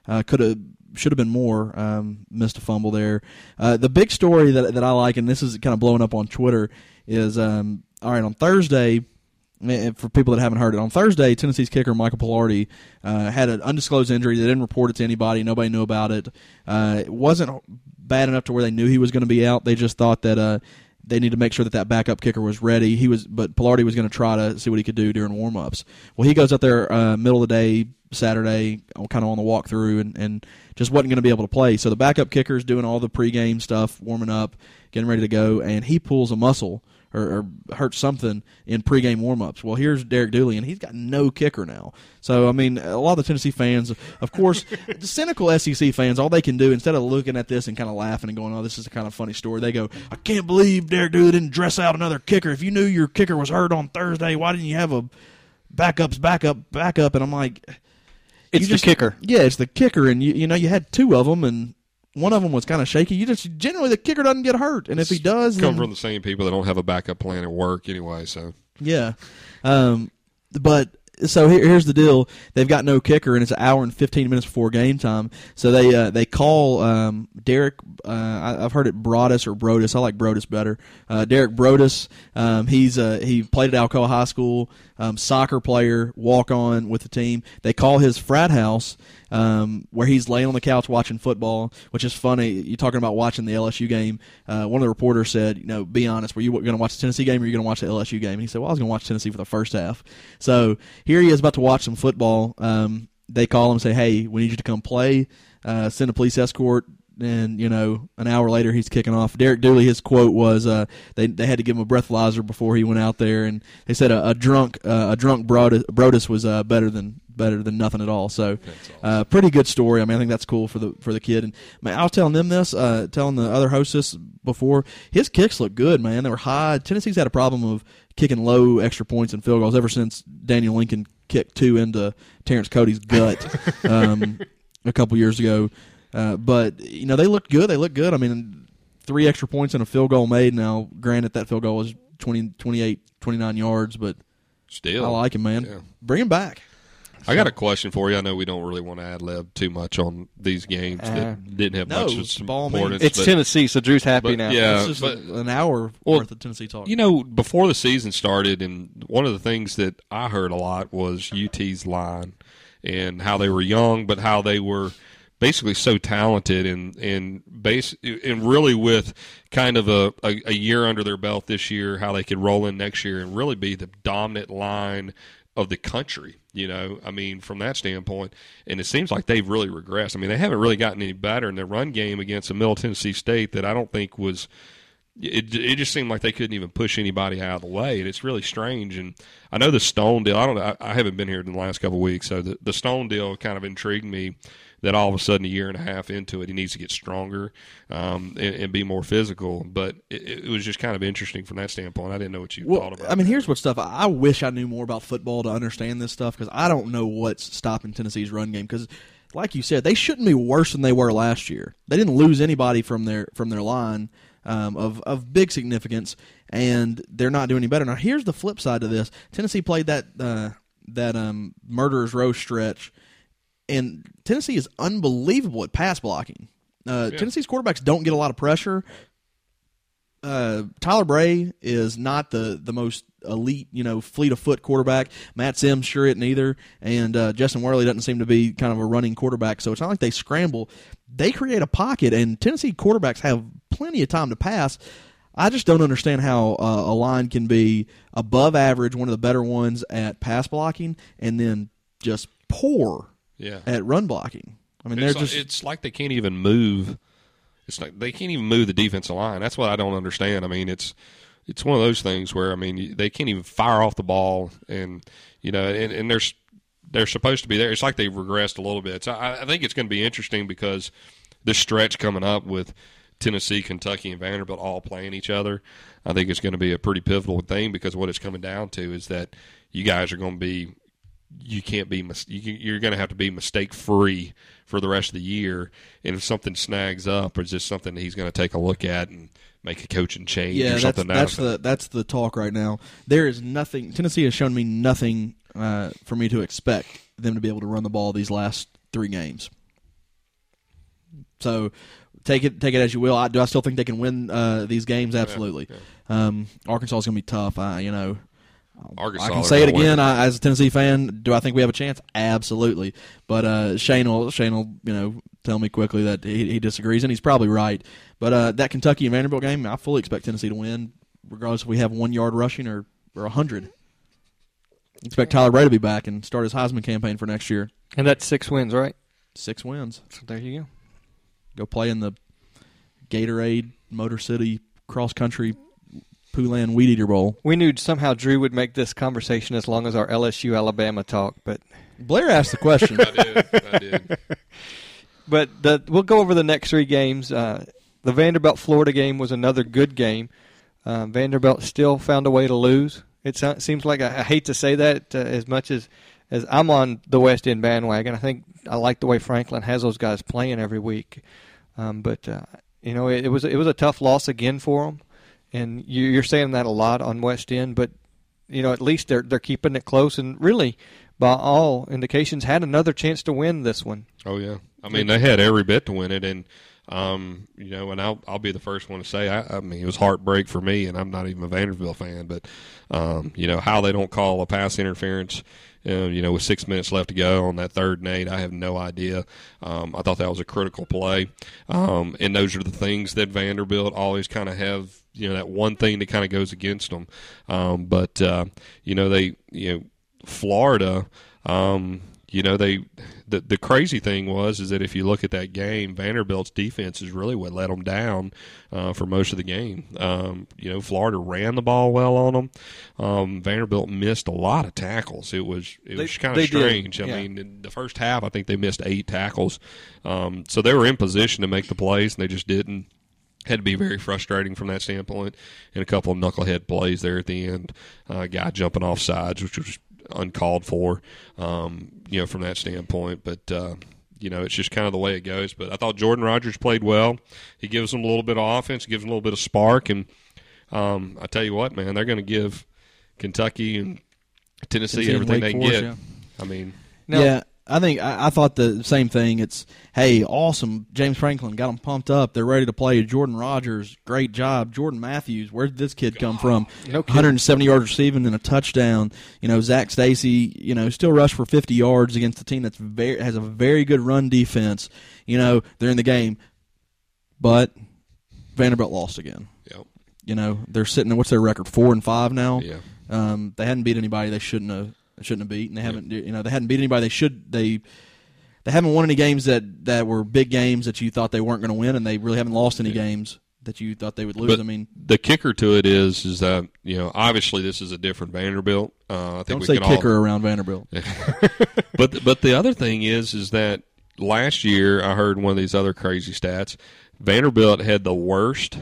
Should have been more. Missed a fumble there. The big story that I like, and this is kind of blowing up on Twitter, is all right, on Thursday, for people that haven't heard it, on Thursday, Tennessee's kicker Michael Pilardi had an undisclosed injury. They didn't report it to anybody. Nobody knew about it. It wasn't bad enough to where they knew he was going to be out. They just thought that they need to make sure that backup kicker was ready. But Pilardi was going to try to see what he could do during warm-ups. Well, he goes out there middle of the day, Saturday, kind of on the walkthrough, and just wasn't going to be able to play. So the backup kicker's doing all the pregame stuff, warming up, getting ready to go, and he pulls a muscle or hurts something in pregame warm-ups. Well, here's Derek Dooley, and he's got no kicker now. So, I mean, a lot of the Tennessee fans, of course, the cynical SEC fans, all they can do, instead of looking at this and kind of laughing and going, oh, this is a kind of funny story, they go, I can't believe Derek Dooley didn't dress out another kicker. If you knew your kicker was hurt on Thursday, why didn't you have a backup? And I'm like, it's the kicker. Yeah, it's the kicker, and you know you had 2 of them, and one of them was kind of shaky. Generally the kicker doesn't get hurt, and if he does, come from the same people that don't have a backup plan at work anyway. So yeah, but. So here's the deal. They've got no kicker, and it's an hour and 15 minutes before game time. So they call Derek. I've heard it Broadus or Brodus. I like Brodus better. Derek Brodus. He played at Alcoa High School. Soccer player, walk on with the team. They call his frat house where he's laying on the couch watching football, which is funny. You're talking about watching the LSU game. One of the reporters said, be honest, were you going to watch the Tennessee game or were you going to watch the LSU game? And he said, well, I was going to watch Tennessee for the first half. So here he is about to watch some football. They call him and say, hey, we need you to come play. Send a police escort. And, an hour later he's kicking off. Derek Dooley, his quote was they had to give him a breathalyzer before he went out there. And they said a drunk Brodus was better than nothing at all. So pretty good story. I mean, I think that's cool for the kid. And man, I was telling them this, telling the other hostess before, his kicks look good, man. They were high. Tennessee's had a problem of kicking low extra points and field goals ever since Daniel Lincoln kicked 2 into Terrence Cody's gut a couple years ago. But they look good. They look good. I mean, 3 extra points and a field goal made. Now, granted, that field goal was 28, 29 yards, but still, I like him, man. Yeah. Bring him back. I got a question for you. I know we don't really want to ad-lib too much on these games that didn't have much importance. It's Tennessee, so Drew's happy now. Yeah, it's just an hour worth of Tennessee talk. Before the season started, and one of the things that I heard a lot was UT's line and how they were young, but how they were basically so talented and really with kind of a year under their belt this year, how they could roll in next year and really be the dominant line of the country, I mean, from that standpoint. And it seems like they've really regressed. I mean, they haven't really gotten any better in their run game against a Middle Tennessee State that I don't think was it just seemed like they couldn't even push anybody out of the way, and it's really strange. And I know the Stone deal, I haven't been here in the last couple of weeks, so the Stone deal kind of intrigued me that all of a sudden a year and a half into it, he needs to get stronger and be more physical. But it was just kind of interesting from that standpoint. I didn't know what you thought about it. I mean, here's what stuff. I wish I knew more about football to understand this stuff because I don't know what's stopping Tennessee's run game because, like you said, they shouldn't be worse than they were last year. They didn't lose anybody from their line of big significance, and they're not doing any better. Now, here's the flip side to this. Tennessee played that Murderer's Row stretch, and Tennessee is unbelievable at pass blocking. Tennessee's quarterbacks don't get a lot of pressure. Tyler Bray is not the most elite, fleet of foot quarterback. Matt Sims sure isn't either, and Justin Worley doesn't seem to be kind of a running quarterback. So it's not like they scramble. They create a pocket, and Tennessee quarterbacks have plenty of time to pass. I just don't understand how a line can be above average, one of the better ones at pass blocking, and then just poor at run blocking. I mean, it's like they can't even move. It's like they can't even move the defensive line. That's what I don't understand. I mean, it's one of those things where, I mean, they can't even fire off the ball, and and they're supposed to be there. It's like they've regressed a little bit. So I think it's going to be interesting because this stretch coming up with Tennessee, Kentucky, and Vanderbilt all playing each other, I think it's going to be a pretty pivotal thing, because what it's coming down to is that you guys are going to be – you're going to have to be mistake-free for the rest of the year, and if something snags up, it's just something that he's going to take a look at and make a coaching change or something. That's the talk right now. There is nothing – Tennessee has shown me nothing for me to expect them to be able to run the ball these last 3 games. So – Take it as you will. Do I still think they can win these games? Absolutely. Yeah. Arkansas is going to be tough. Arkansas, I can say it again. As a Tennessee fan, do I think we have a chance? Absolutely. But Shane will tell me quickly that he disagrees, and he's probably right. But that Kentucky and Vanderbilt game, I fully expect Tennessee to win, regardless if we have 1 yard rushing or 100. Expect Tyler Ray to be back and start his Heisman campaign for next year. And that's 6 wins, right? 6 wins. So there you go. Go play in the Gatorade Motor City Cross Country Poulan Weed Eater Bowl. We knew somehow Drew would make this conversation as long as our LSU Alabama talk, but Blair asked the question. I did. But we'll go over the next 3 games. The Vanderbilt Florida game was another good game. Vanderbilt still found a way to lose. It seems like I hate to say that as much as I'm on the West End bandwagon. I think I like the way Franklin has those guys playing every week. But it was a tough loss again for them, and you're saying that a lot on West End. But at least they're keeping it close, and really, by all indications, had another chance to win this one. Oh yeah, I mean they had every bit to win it, and and I'll be the first one to say I mean it was heartbreak for me, and I'm not even a Vanderbilt fan, but how they don't call a pass interference. With 6 minutes left to go on that 3rd and 8, I have no idea. I thought that was a critical play. And those are the things that Vanderbilt always kind of have, that one thing that kind of goes against them. Florida, the crazy thing is that if you look at that game, Vanderbilt's defense is really what let them down for most of the game. Florida ran the ball well on them. Vanderbilt missed a lot of tackles. It was kind of strange. Yeah. I mean, in the first half, I think they missed 8 tackles. So they were in position to make the plays, and they just didn't. Had to be very frustrating from that standpoint. And a couple of knucklehead plays there at the end. Guy jumping off sides, which was uncalled for, from that standpoint. But, it's just kind of the way it goes. But I thought Jordan Rogers played well. He gives them a little bit of offense, gives them a little bit of spark. And I tell you what, man, they're going to give Kentucky and Tennessee everything they can get. Yeah. I mean. Yeah. I think I thought the same thing. It's, hey, awesome. James Franklin got them pumped up. They're ready to play. Jordan Rogers, great job. Jordan Matthews, where did this kid come from? No 170 yards receiving and a touchdown. Zach Stacy, still rushed for 50 yards against a team that's has a very good run defense. They're in the game, but Vanderbilt lost again. Yep. They're sitting. What's their record? 4-5 now. Yeah. They hadn't beat anybody they shouldn't have beat, and they haven't. They hadn't beat anybody they should. They haven't won any games that were big games that you thought they weren't going to win, and they really haven't lost any games that you thought they would lose. But I mean, the kicker to it is that obviously this is a different Vanderbilt. I think don't we say can kicker around Vanderbilt. But the other thing is that last year I heard one of these other crazy stats. Vanderbilt had the worst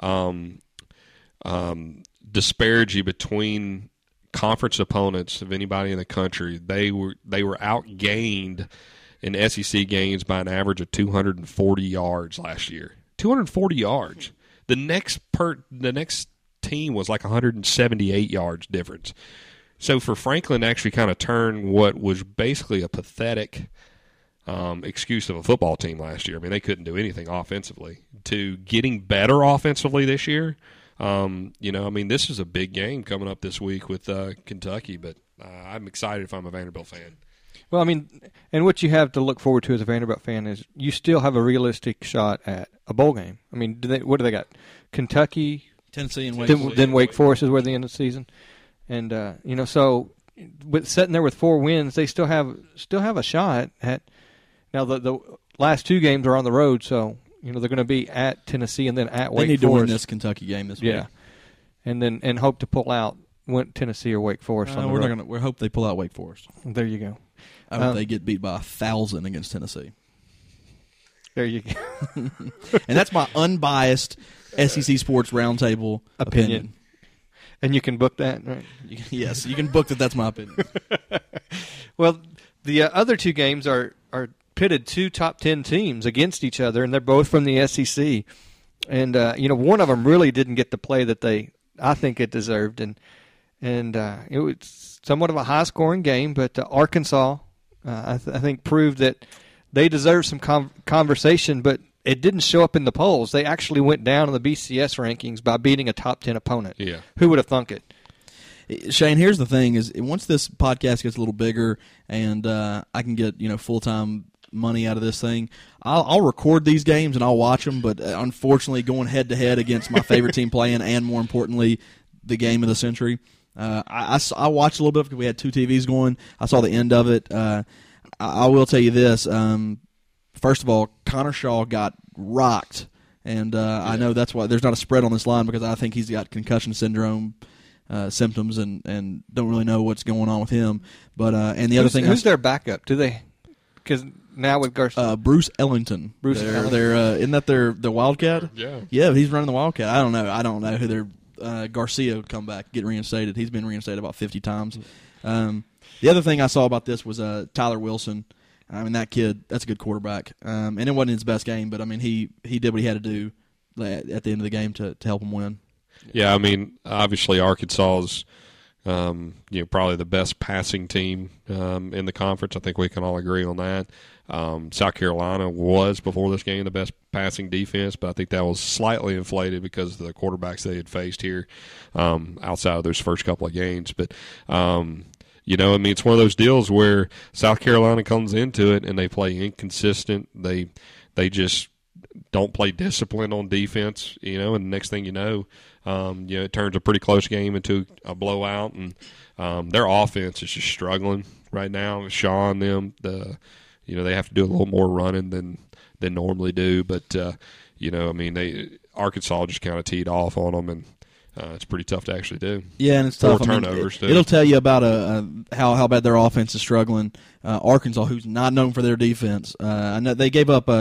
disparity between conference opponents of anybody in the country. They were outgained in SEC games by an average of 240 yards last year. 240 yards. The next team was like 178 yards difference. So for Franklin to actually kind of turn what was basically a pathetic excuse of a football team last year. I mean, they couldn't do anything offensively. To getting better offensively this year. This is a big game coming up this week with Kentucky, but I'm excited if I'm a Vanderbilt fan. Well, I mean, and what you have to look forward to as a Vanderbilt fan is you still have a realistic shot at a bowl game. I mean, what do they got? Kentucky, Tennessee and Wake then, Forest. then Wake Forest is where the end of the season, and so with sitting there with 4 wins, they still have a shot at. Now the last 2 games are on the road, so they're going to be at Tennessee and then at Wake Forest. They need to win this Kentucky game this week. Yeah, and hope to pull out Tennessee or Wake Forest. We're not going to. We hope they pull out Wake Forest. There you go. I hope they get beat by 1,000 against Tennessee. There you go. And that's my unbiased SEC Sports Roundtable opinion. And you can book that, right? Yes, you can book that. That's my opinion. Well, the other 2 games are pitted 2 top 10 teams against each other, and they're both from the SEC. And one of them really didn't get the play that I think it deserved, and it was somewhat of a high-scoring game. But Arkansas, I think, proved that they deserve some conversation, but it didn't show up in the polls. They actually went down in the BCS rankings by beating a top 10 opponent. Yeah, who would have thunk it? Shane, here's the thing: is once this podcast gets a little bigger and I can get full-time money out of this thing, I'll record these games and I'll watch them. But unfortunately, going head-to-head against my favorite team playing, and more importantly, the game of the century, I watched a little bit because we had 2 TVs going. I saw the end of it. I will tell you this. First of all, Connor Shaw got rocked, and I know that's why there's not a spread on this line, because I think he's got concussion syndrome symptoms and don't really know what's going on with him. But and the other thing, who's their backup? Do they? Because now with Garcia, Bruce Ellington. They're isn't that the Wildcat? Yeah, he's running the Wildcat. I don't know who their Garcia would come back, get reinstated. He's been reinstated about 50 times. The other thing I saw about this was Tyler Wilson. I mean, that kid, that's a good quarterback. And it wasn't his best game, but I mean, he did what he had to do at the end of the game to help him win. Yeah, I mean, obviously Arkansas is probably the best passing team in the conference. I think we can all agree on that. South Carolina was, before this game, the best passing defense, but I think that was slightly inflated because of the quarterbacks they had faced here outside of those first couple of games. But it's one of those deals where South Carolina comes into it and they play inconsistent. They just don't play discipline on defense, and the next thing you know, it turns a pretty close game into a blowout, and their offense is just struggling right now. Sean, them, they have to do a little more running than normally do, but Arkansas just kind of teed off on them, and it's pretty tough to actually do. Yeah, and it's tough. 4 turnovers, too. It'll tell you about how bad their offense is struggling. Arkansas, who's not known for their defense, I know they gave up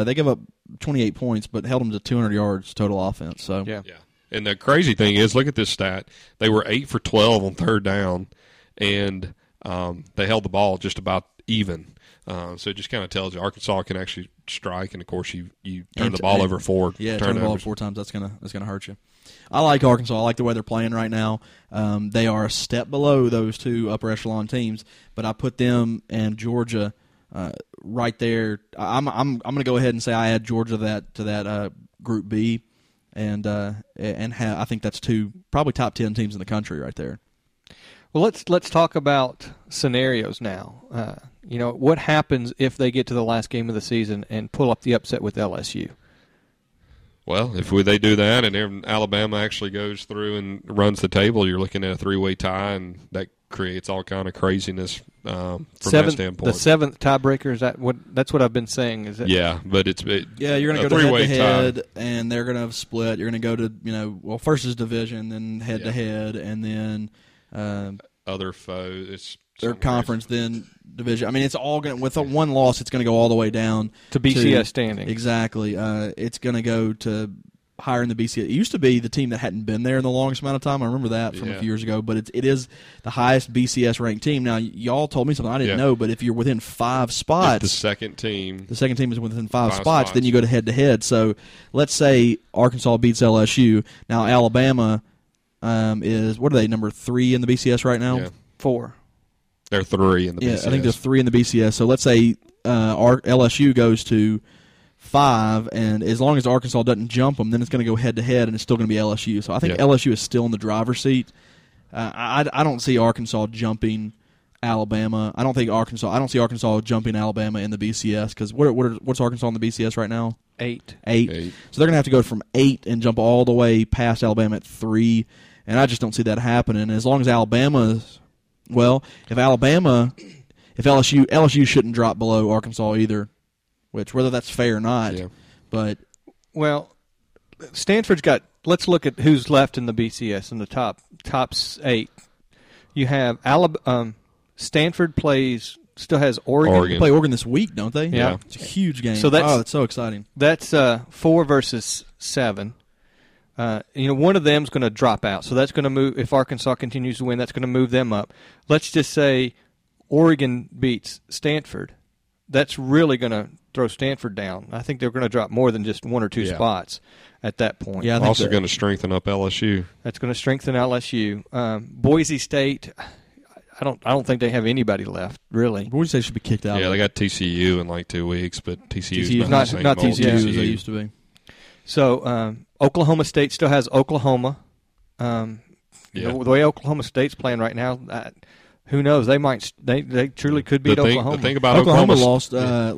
28 points, but held them to 200 yards total offense. So yeah. And the crazy thing is, look at this stat: they were 8 for 12 on 3rd down, and they held the ball just about even. So it just kind of tells you Arkansas can actually strike, and of course you turn the ball over 4. Yeah, turn the ball over 4 times. That's gonna hurt you. I like Arkansas. I like the way they're playing right now. They are a step below those 2 upper echelon teams, but I put them and Georgia right there. I'm going to go ahead and say I add Georgia to that Group B, and I think that's 2 probably top 10 teams in the country right there. Well, let's talk about scenarios now. What happens if they get to the last game of the season and pull up the upset with LSU? Well, if they do that and Alabama actually goes through and runs the table, you're looking at a 3-way tie, and that creates all kind of craziness from that standpoint. The 7th tiebreaker, that's what I've been saying. Is that? Yeah, but you're going to go to head-to-head, and they're going to split. You're going to go to first is division, then head-to-head, and then other foes. It's their conference, then division. I mean, it's all going with a 1 loss. It's going to go all the way down to BCS standing. Exactly. It's going to go to higher in the BCS. It used to be the team that hadn't been there in the longest amount of time. I remember that from a few years ago. But it is the highest BCS ranked team. Now, y'all told me something I didn't know. But if you're within 5 spots, the second team is within 5 spots. Then you go to head to head. So let's say Arkansas beats LSU. Now Alabama is, what are they, number 3 in the BCS right now? Yeah. 4. They're 3 in the BCS. Yeah, I think there's 3 in the BCS. So let's say LSU goes to 5, and as long as Arkansas doesn't jump them, then it's going to go head-to-head, and it's still going to be LSU. So I think LSU is still in the driver's seat. I don't see Arkansas jumping Alabama. I don't think Arkansas. I don't see Arkansas jumping Alabama in the BCS because what's Arkansas in the BCS right now? 8. 8. So they're going to have to go from 8 and jump all the way past Alabama at 3, and I just don't see that happening. As long as Alabama's, well, if LSU shouldn't drop below Arkansas either, which whether that's fair or not, but well, Stanford's got. Let's look at who's left in the BCS in the top 8. You have Stanford still has Oregon. They play Oregon this week, don't they? Yeah. It's a huge game. So that's so exciting. That's 4 versus 7. One of them's going to drop out, so that's going to move. If Arkansas continues to win, that's going to move them up. Let's just say Oregon beats Stanford. That's really going to throw Stanford down. I think they're going to drop more than just 1 or 2 spots at that point. Yeah, also going to strengthen up LSU. That's going to strengthen LSU. Boise State, I don't think they have anybody left really. Boise State should be kicked out. Yeah, they got TCU in like 2 weeks, but TCU's not TCU as they used to be. So Oklahoma State still has Oklahoma. The way Oklahoma State's playing right now, who knows? They truly could beat Oklahoma. The thing about Oklahoma lost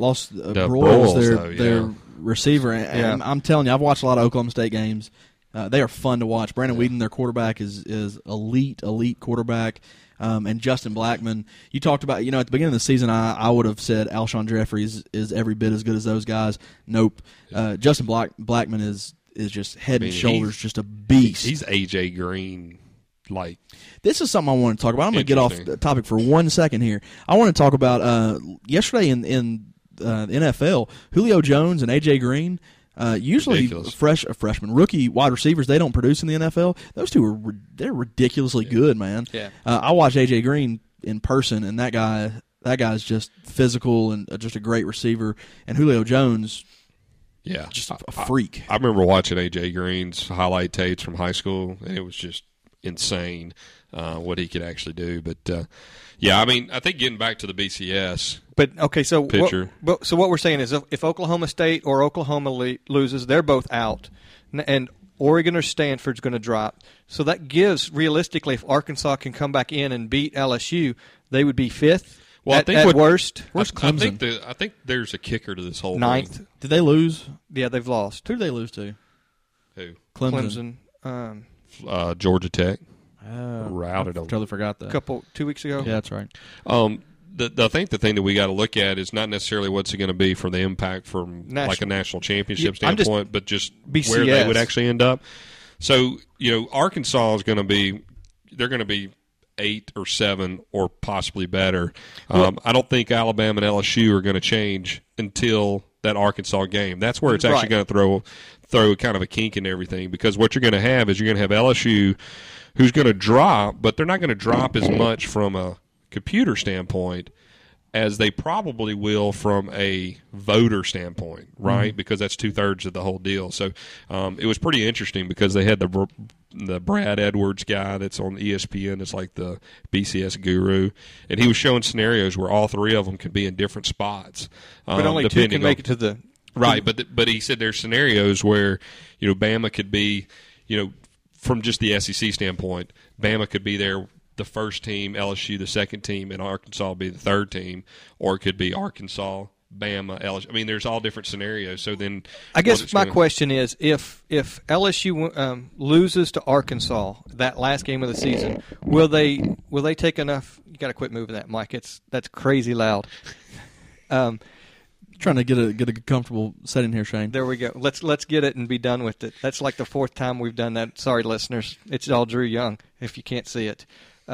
Broyles, their receiver, and I'm telling you, I've watched a lot of Oklahoma State games. They are fun to watch. Brandon Weeden, their quarterback, is elite quarterback. And Justin Blackman, you talked about, at the beginning of the season, I would have said Alshon Jeffrey is every bit as good as those guys. Nope. Justin Blackman is just head and shoulders, just a beast. He's A.J. Green. This is something I want to talk about. I'm going to get off the topic for 1 second here. I want to talk about yesterday in the NFL, Julio Jones and A.J. Green. Usually freshman, rookie wide receivers, they don't produce in the NFL. Those two they're ridiculously good, man. Yeah. I watched A.J. Green in person, and that guy's just physical and just a great receiver. And Julio Jones, just a freak. I remember watching A.J. Green's highlight tapes from high school, and it was just insane what he could actually do. But I think getting back to the BCS. But okay, so picture. What we're saying is if Oklahoma State or Oklahoma loses, they're both out, and Oregon or Stanford's going to drop. So that gives, realistically, if Arkansas can come back in and beat LSU, they would be 5th. Well, at worst. Where's Clemson? I think there's a kicker to this whole 9th. thing. Did they lose? Yeah, they've lost. Who did they lose to? Who? Clemson. Georgia Tech. Routed them. Totally forgot that. 2 weeks ago. Yeah, that's right. I think the thing that we got to look at is not necessarily what's it going to be for the impact from like a national championship standpoint, but just BCS. Where they would actually end up. So Arkansas is going to be 8 or 7 or possibly better. I don't think Alabama and LSU are going to change until that Arkansas game. That's where it's actually going to throw kind of a kink in everything, because what you're going to have is you're going to have LSU who's going to drop, but they're not going to drop as much from a computer standpoint as they probably will from a voter standpoint, right? Mm-hmm. Because that's 2/3 of the whole deal. So it was pretty interesting because they had the Brad Edwards guy that's on ESPN. It's like the BCS guru, and he was showing scenarios where all 3 of them could be in different spots. But only 2 can make it to the right. But he said there's scenarios where Bama could be from just the SEC standpoint, Bama could be there, the first team, LSU the second team, and Arkansas will be the third team, or it could be Arkansas, Bama, LSU. I mean, there's all different scenarios. So then, I guess my question is, if LSU loses to Arkansas that last game of the season, will they take enough? You got to quit moving that mic. That's crazy loud. Trying to get a comfortable setting here, Shane. There we go. Let's get it and be done with it. That's like the 4th time we've done that. Sorry, listeners. It's all Drew Young, if you can't see it.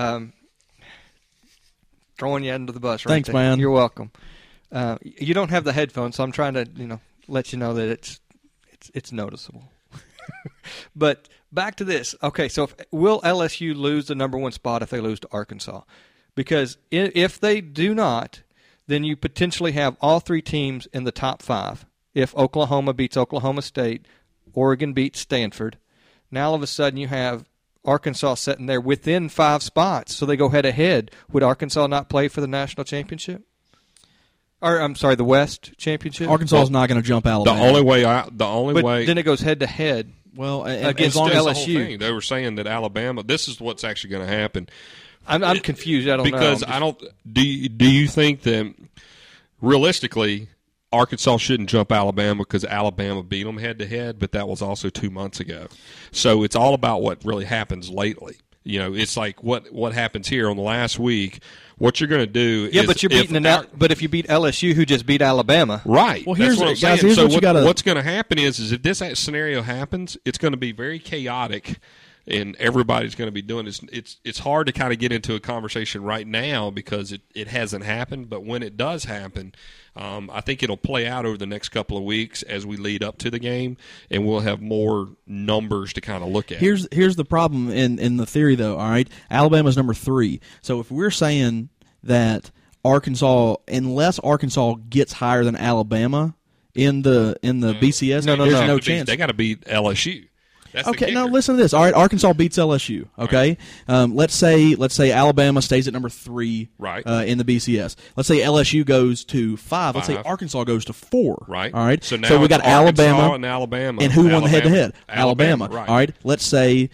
Throwing you under the bus right Thanks, there. man. You're welcome. You don't have the headphones, so I'm trying to let you know that it's noticeable. But back to this. Okay, so will LSU lose the number 1 spot if they lose to Arkansas? Because if they do not, then you potentially have all 3 teams in the top 5. If Oklahoma beats Oklahoma State, Oregon beats Stanford, now all of a sudden you have Arkansas sitting there within 5 spots, so they go head-to-head. Would Arkansas not play for the national championship? Or, I'm sorry, the West championship? Arkansas is not going to jump Alabama. The only way then it goes head-to-head against LSU. The whole thing. They were saying that Alabama, this is what's actually going to happen. I'm confused. I don't because know. I don't. Do you think that realistically Arkansas shouldn't jump Alabama because Alabama beat them head to head, but that was also 2 months ago. So it's all about what really happens lately. It's like what happens here on the last week. What you're going to do, yeah, but you're beating but if you beat LSU, who just beat Alabama, right? Well, that's what I'm saying. Here's so what's going to happen is if this scenario happens, it's going to be very chaotic. And everybody's going to be doing this. It's hard to kind of get into a conversation right now because it hasn't happened. But when it does happen, I think it'll play out over the next couple of weeks as we lead up to the game, and we'll have more numbers to kind of look at. Here's the problem in the theory, though. All right, Alabama's number 3. So if we're saying that Arkansas, unless Arkansas gets higher than Alabama in the BCS, there's no chance. They got to beat LSU. That's okay, now listen to this. All right, Arkansas beats LSU. Okay, right. Let's say Alabama stays at number 3, right, in the BCS. Let's say LSU goes to 5. Let's say Arkansas goes to 4. Right. All right. So now we got Alabama and Alabama, and who won the head-to-head? Alabama. Right. All right. Let's say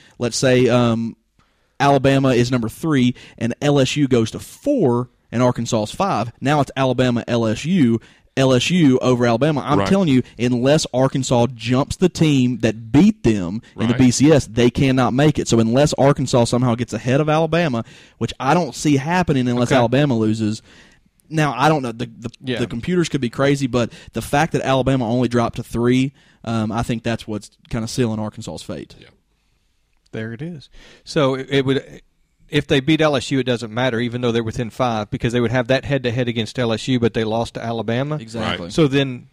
Alabama is number 3 and LSU goes to 4 and Arkansas is 5. Now it's Alabama LSU over Alabama. I'm telling you, unless Arkansas jumps the team that beat them in the BCS, they cannot make it. So unless Arkansas somehow gets ahead of Alabama, which I don't see happening unless Alabama loses. Now, I don't know. The computers could be crazy, but the fact that Alabama only dropped to 3, I think that's what's kind of sealing Arkansas's fate. Yeah. There it is. So it would... If they beat LSU, it doesn't matter, even though they're within 5, because they would have that head-to-head against LSU, but they lost to Alabama. Exactly. Right. So then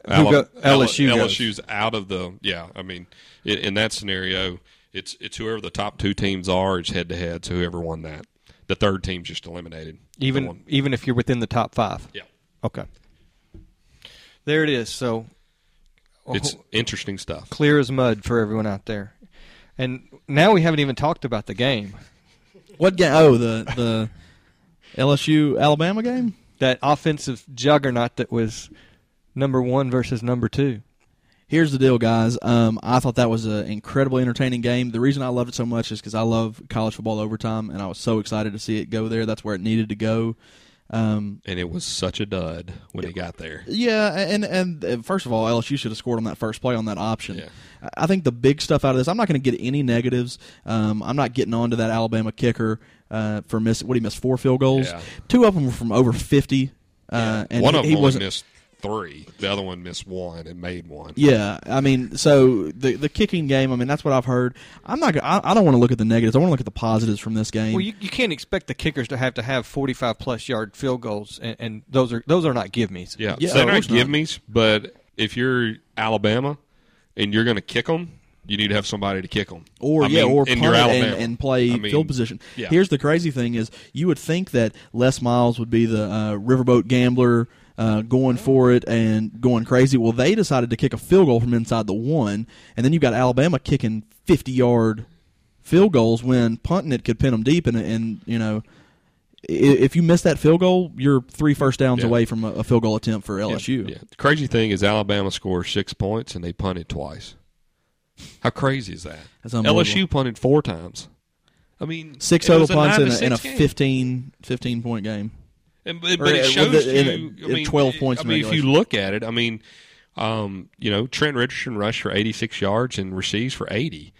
LSU's out of the – yeah, I mean, in that scenario, it's whoever the top 2 teams are, it's head-to-head, so whoever won that. The third team's just eliminated. Even if you're within the top 5? Yeah. Okay. There it is. So it's interesting stuff. Clear as mud for everyone out there. And now we haven't even talked about the game. What game? Oh, the LSU Alabama game? That offensive juggernaut that was number 1 versus number 2. Here's the deal, guys. I thought that was an incredibly entertaining game. The reason I loved it so much is because I love college football overtime, and I was so excited to see it go there. That's where it needed to go. And it was such a dud when it got there. Yeah, and first of all, LSU should have scored on that first play on that option. Yeah. I think the big stuff out of this, I'm not going to get any negatives. I'm not getting on to that Alabama kicker for missing. What, he missed 4 field goals? Yeah. 2 of them were from over 50. And one of them wasn't missed 3. The other one missed 1 and made 1. Yeah, I mean, so the kicking game, I mean, that's what I've heard. I don't want to look at the negatives. I want to look at the positives from this game. Well, you can't expect the kickers to have 45-plus yard field goals, and those are not give-me's. Yeah, Yeah, they're of not course not. give-me's, but if you're Alabama and you're going to kick them, you need to have somebody to kick them. Or and punt you're it Alabama. and play field position. Yeah. Here's the crazy thing is you would think that Les Miles would be the riverboat gambler going for it and going crazy. Well, they decided to kick a field goal from inside the 1, and then you've got Alabama kicking 50-yard field goals when punting it could pin them deep. And you know, if you miss that field goal, you're 3 first downs away from a field goal attempt for LSU. Yeah. The crazy thing is Alabama scored 6 points and they punted twice. How crazy is that? That's unbelievable. LSU punted 4 times. I mean, 6 total punts in a 15-point game. But it shows you 12 points. I mean, if you look at it, I mean, Trent Richardson rushed for 86 yards and received for 80.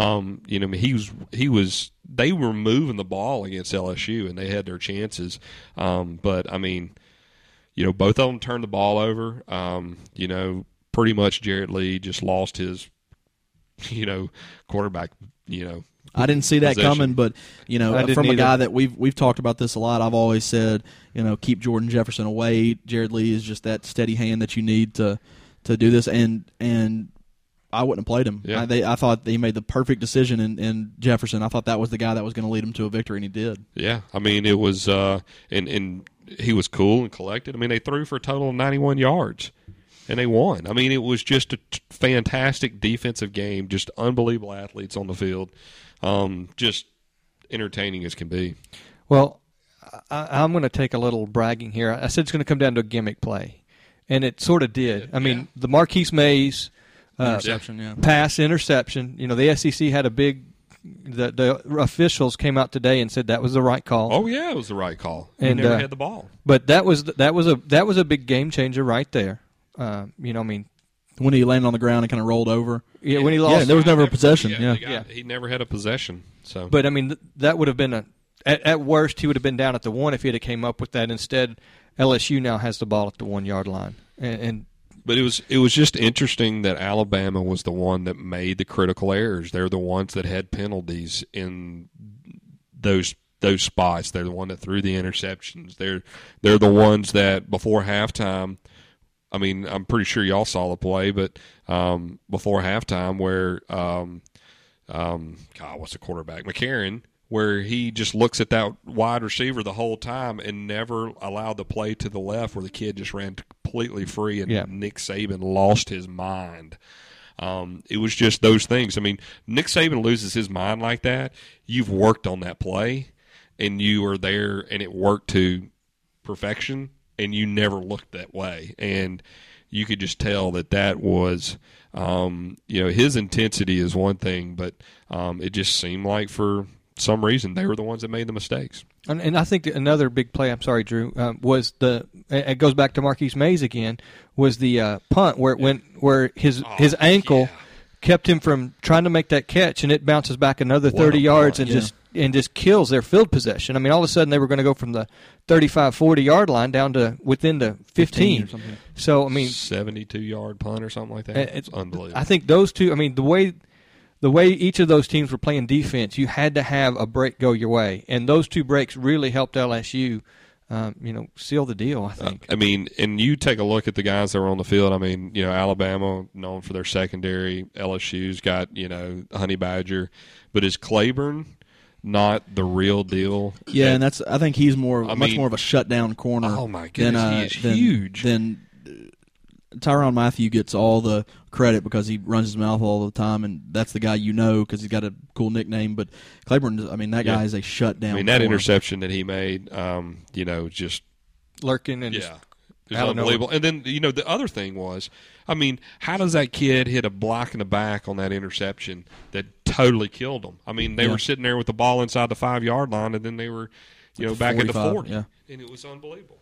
They were moving the ball against LSU and they had their chances. But I mean, both of them turned the ball over. Pretty much Jarrett Lee just lost his, quarterback, I didn't see that possession. coming, but from a guy that we've talked about this a lot, I've always said, keep Jordan Jefferson away. Jared Lee is just that steady hand that you need to do this, and I wouldn't have played him. Yeah. I thought he made the perfect decision in Jefferson. I thought that was the guy that was going to lead him to a victory, and he did. Yeah, I mean it was, and he was cool and collected. I mean they threw for a total of 91 yards. And they won. I mean, it was just a fantastic defensive game. Just unbelievable athletes on the field. Just entertaining as can be. Well, I'm going to take a little bragging here. I said it's going to come down to a gimmick play, and it sort of did. I mean, the Marquise Mays Interception, pass interception. The SEC had a big the officials came out today and said that was the right call. Oh yeah, it was the right call. He And, never had the ball. But that was a big game changer right there. When he landed on the ground and kind of rolled over. Yeah, when he lost. Yeah, there was never a possession. Yeah, Yeah. he never had a possession. So, But that would have been at worst he would have been down at the 1 if he had came up with that. Instead, LSU now has the ball at the 1 yard line, But it was just interesting that Alabama was the one that made the critical errors. They're the ones that had penalties in those spots. They're the one that threw the interceptions. They're the ones that before halftime. I mean, I'm pretty sure y'all saw the play, but before halftime, where what's the quarterback, McCarron, where he just looks at that wide receiver the whole time and never allowed the play to the left, where the kid just ran completely free, and Nick Saban lost his mind. It was just those things. I mean, Nick Saban loses his mind like that. You've worked on that play, and you were there, and it worked to perfection. And you never looked that way, and you could just tell that was, his intensity is one thing, but it just seemed like for some reason they were the ones that made the mistakes. And I think another big play, I'm sorry, Drew, was it goes back to Marquise Mays again, was the punt where it went, where his ankle kept him from trying to make that catch, and it bounces back another 30 yards and just kills their field possession. I mean, all of a sudden they were going to go from the 35, 40-yard line down to within the 15. or something. So, I mean, 72-yard punt or something like that. It's unbelievable. I think those two, I mean, the way each of those teams were playing defense, you had to have a break go your way. And those two breaks really helped LSU, seal the deal, I think. And you take a look at the guys that were on the field. I mean, Alabama, known for their secondary. LSU's got, Honey Badger. But is Claiborne not the real deal? Yeah, and I think he's much more of a shutdown corner. Oh, my goodness, he is huge. Then Tyrann Mathieu gets all the credit because he runs his mouth all the time, and that's the guy because he's got a cool nickname. But Claiborne, that guy is a shutdown. That corner. interception that he made, just lurking and it was unbelievable. And then the other thing was, how does that kid hit a block in the back on that interception that totally killed him? They were sitting there with the ball inside the 5-yard line, and then they were, back at the 40, and it was unbelievable.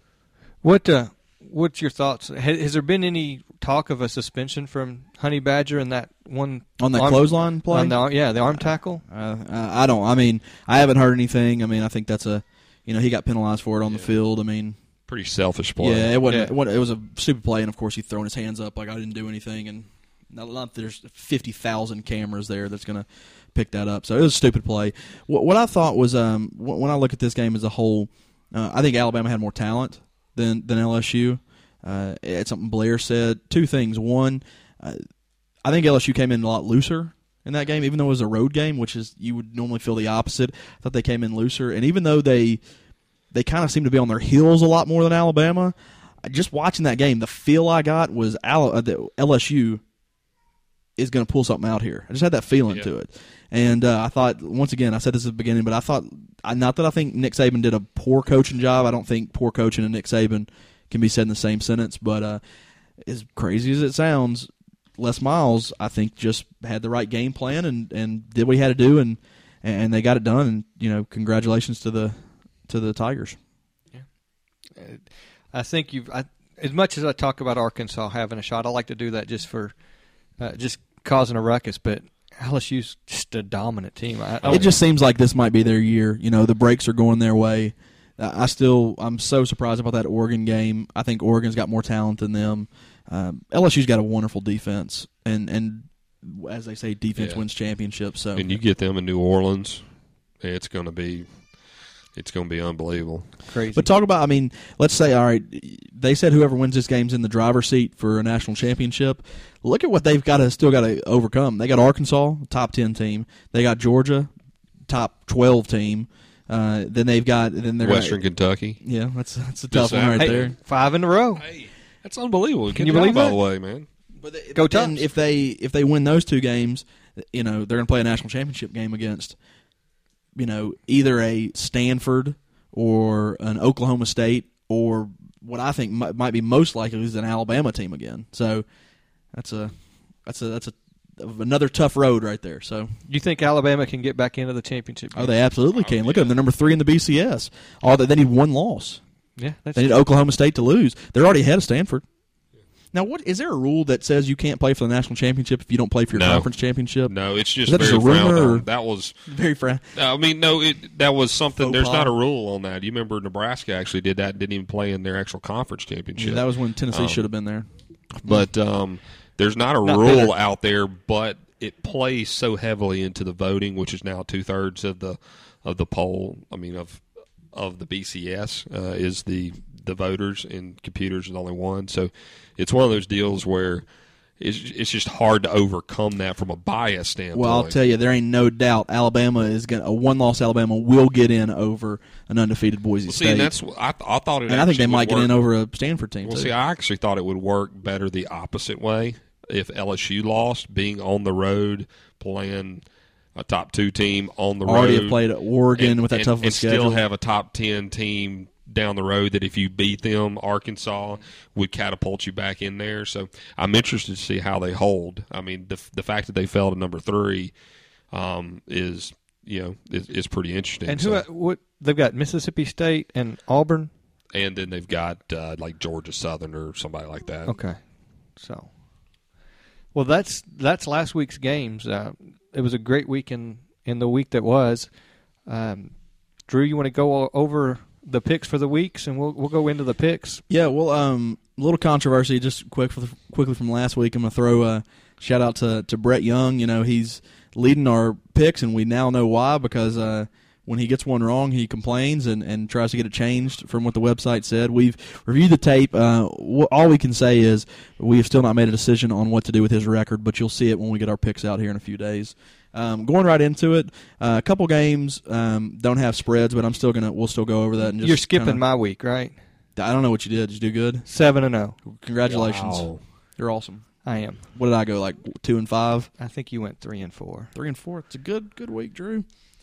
What's your thoughts? Has there been any talk of a suspension from Honey Badger in that one on that clothesline play? The arm tackle. I don't. I haven't heard anything. I think that's he got penalized for it on the field. Pretty selfish play. Yeah, it wasn't. It was a stupid play, and of course he's throwing his hands up like I didn't do anything, and not there's 50,000 cameras there that's going to pick that up. So it was a stupid play. What I thought was when I look at this game as a whole, I think Alabama had more talent than LSU. It's something Blair said. Two things. One, I think LSU came in a lot looser in that game, even though it was a road game, which is you would normally feel the opposite. I thought they came in looser, and even though they kind of seemed to be on their heels a lot more than Alabama, just watching that game, the feel I got was that LSU is going to pull something out here. I just had that feeling to it. And I thought, once again, I said this at the beginning, but I thought, not that I think Nick Saban did a poor coaching job. I don't think poor coaching and Nick Saban can be said in the same sentence. But as crazy as it sounds, Les Miles, I think, just had the right game plan and did what he had to do, and they got it done. And congratulations to the Tigers. Yeah, I think as much as I talk about Arkansas having a shot, I like to do that just for just causing a ruckus, but LSU's just a dominant team. It just seems like this might be their year. The breaks are going their way. I'm so surprised about that Oregon game. I think Oregon's got more talent than them. LSU's got a wonderful defense, and as they say, defense wins championships. So, and you get them in New Orleans, it's going to be unbelievable. Crazy. But talk about, let's say, all right, they said whoever wins this game's in the driver's seat for a national championship. Look at what they've still got to overcome. They got Arkansas, top 10 team. They got Georgia, top 12 team. Then they've got Western Kentucky. Yeah, that's a tough one right there. 5 in a row. Hey, that's unbelievable. Can you believe that? By the way, man. But Go Tums. If they win those two games, they're going to play a national championship game against either a Stanford or an Oklahoma State, or what I think might be most likely is an Alabama team again. So that's a another tough road right there. So You think Alabama can get back into the championship game? oh, they absolutely can. Look at them; they're number 3 in the BCS. They need one loss. Yeah, They need Oklahoma State to lose. They're already ahead of Stanford. Now, is there a rule that says you can't play for the national championship if you don't play for your conference championship? No, it's just Is that very just a rumor, frowned or- on. That was Very frown. I mean, no, that was something. Faux There's pas. not a rule on that. You remember Nebraska actually did that. Didn't even play in their actual conference championship. Yeah, that was when Tennessee should have been there. But there's not a Not rule better. out there, but it plays so heavily into the voting, which is now 2/3 of the poll. I mean, of the BCS is the voters, and computers is only one. So it's one of those deals where it's just hard to overcome that from a bias standpoint. Well, I'll tell you, there ain't no doubt Alabama is going a one-loss Alabama will get in over an undefeated Boise See, State. and that's I thought it. And I think they actually might would get in work. over a Stanford team, Well, too. see, I actually thought it would work better the opposite way. If LSU lost, being on the road, playing a top 2 team on the Already road, have played at Oregon with that tough of a and schedule. still have a top 10 team down the road that if you beat them, Arkansas would catapult you back in there. So I'm interested to see how they hold. I mean, the fact that they fell to number 3 is pretty interesting. And So- what they've got Mississippi State and Auburn. and then they've got like Georgia Southern or somebody like that. Okay, so well, that's last week's games. It was a great week in the week that was. Drew, you want to go over the picks for the weeks, and we'll go into the picks. Yeah, well, a little controversy just quickly from last week. I'm going to throw a shout out to Brett Young. You know, he's leading our picks, and we now know why, because when he gets one wrong, he complains and tries to get it changed from what the website said. We've reviewed the tape. All we can say is we have still not made a decision on what to do with his record, but you'll see it when we get our picks out here in a few days. Going right into it, a couple games don't have spreads, but we'll still go over that. And just You're skipping kinda, my week, right? I don't know what you did. Did you do good? 7-0. Congratulations. Wow. You're awesome. I am. What did I go, like 2 and 5? I think you went 3-4. 3 and 4. It's a good week, Drew.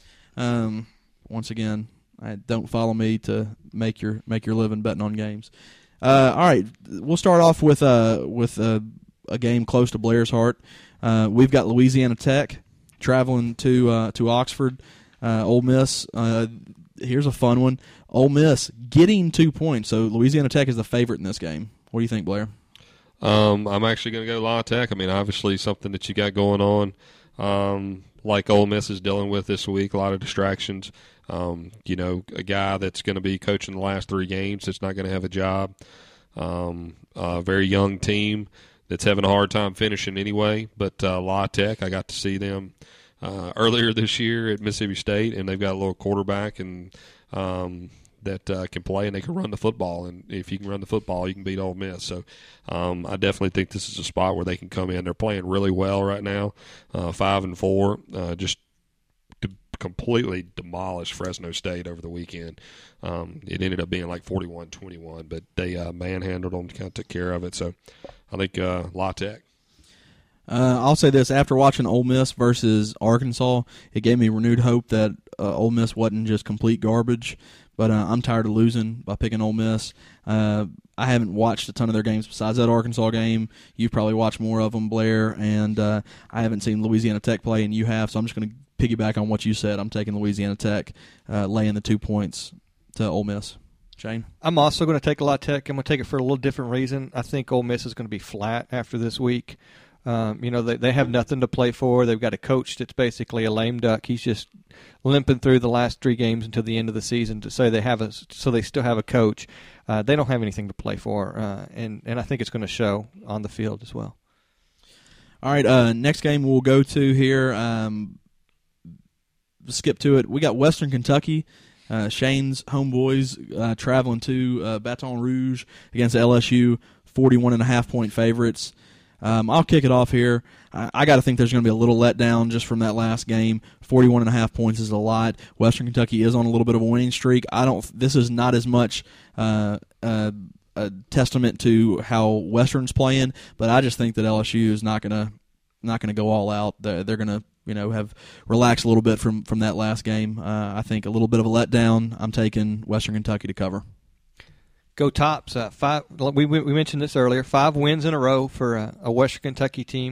Once again, don't follow me to make your living betting on games. All right, we'll start off with a game close to Blair's heart. We've got Louisiana Tech traveling to Oxford. Ole Miss. Here's a fun one. Ole Miss getting 2 points. So Louisiana Tech is the favorite in this game. What do you think, Blair? I'm actually going to go La Tech. I mean, obviously something that you got going on, like Ole Miss is dealing with this week, a lot of distractions. A guy that's going to be coaching the last 3 games that's not going to have a job. A very young team that's having a hard time finishing anyway. But La Tech, I got to see them earlier this year at Mississippi State, and they've got a little quarterback and that can play, and they can run the football. And if you can run the football, you can beat Ole Miss. So I definitely think this is a spot where they can come in. They're playing really well right now, 5-4, just completely demolished Fresno State over the weekend. It ended up being like 41-21, but they manhandled them, kind of took care of it. So I think La Tech. I'll say this: after watching Ole Miss versus Arkansas, it gave me renewed hope that Ole Miss wasn't just complete garbage. But I'm tired of losing by picking Ole Miss. I haven't watched a ton of their games besides that Arkansas game. You've probably watched more of them, Blair, and I haven't seen Louisiana Tech play, and you have. So I'm just going to piggyback on what you said. I'm taking Louisiana Tech, laying the 2 points to Ole Miss. Shane? I'm also going to take La Tech. I'm going to take it for a little different reason. I think Ole Miss is going to be flat after this week. They have nothing to play for. They've got a coach that's basically a lame duck. He's just limping through the last 3 games until the end of the season to say so they still have a coach. They don't have anything to play for, and I think it's going to show on the field as well. All right, next game we'll go to here. Skip to it. We got Western Kentucky. Shane's homeboys traveling to Baton Rouge against LSU, 41.5-point favorites. I'll kick it off here. I got to think there's going to be a little letdown just from that last game. 41.5 points is a lot. Western Kentucky is on a little bit of a winning streak. This is not as much a testament to how Western's playing, but I just think that LSU is not going to go all out. They're going to have relaxed a little bit from that last game. I think a little bit of a letdown. I'm taking Western Kentucky to cover. Go Tops! 5. We mentioned this earlier. 5 wins in a row for a Western Kentucky team.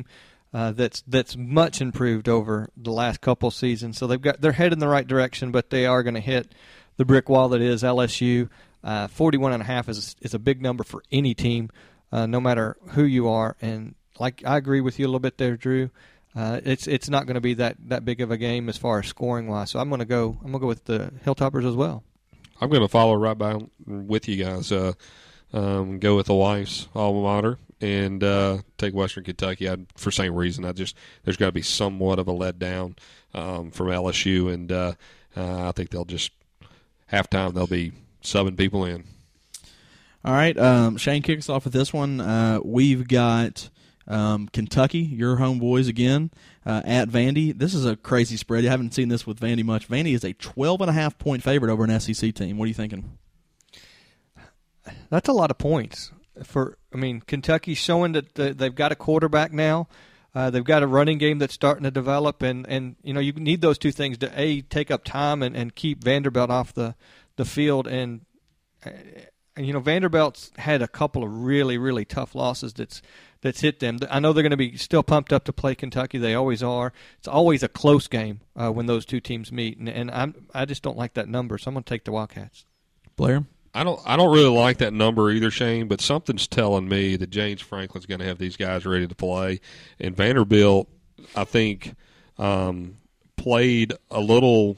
that's much improved over the last couple seasons. So they're heading in the right direction, but they are going to hit the brick wall that is LSU. 41.5 is a big number for any team, no matter who you are. And like I agree with you a little bit there, Drew. It's not going to be that big of a game as far as scoring wise. So I'm going to go with the Hilltoppers as well. I'm going to follow right by with you guys. Go with the wife's alma mater and take Western Kentucky. For the same reason, there's got to be somewhat of a letdown from LSU, and I think they'll just halftime they'll be subbing people in. All right, Shane, kick us off with this one. We've got Kentucky, your homeboys again, at Vandy. This is a crazy spread. I haven't seen this with Vandy much. Vandy is a 12.5-point favorite over an SEC team. What are you thinking? That's a lot of points. Kentucky's showing that they've got a quarterback now. They've got a running game that's starting to develop, and you need those two things to take up time and keep Vanderbilt off the field. And Vanderbilt's had a couple of really, really tough losses that's hit them. I know they're going to be still pumped up to play Kentucky. They always are. It's always a close game when those two teams meet, and I just don't like that number, so I'm going to take the Wildcats. Blair? I don't really like that number either, Shane, but something's telling me that James Franklin's going to have these guys ready to play. And Vanderbilt, I think, played a little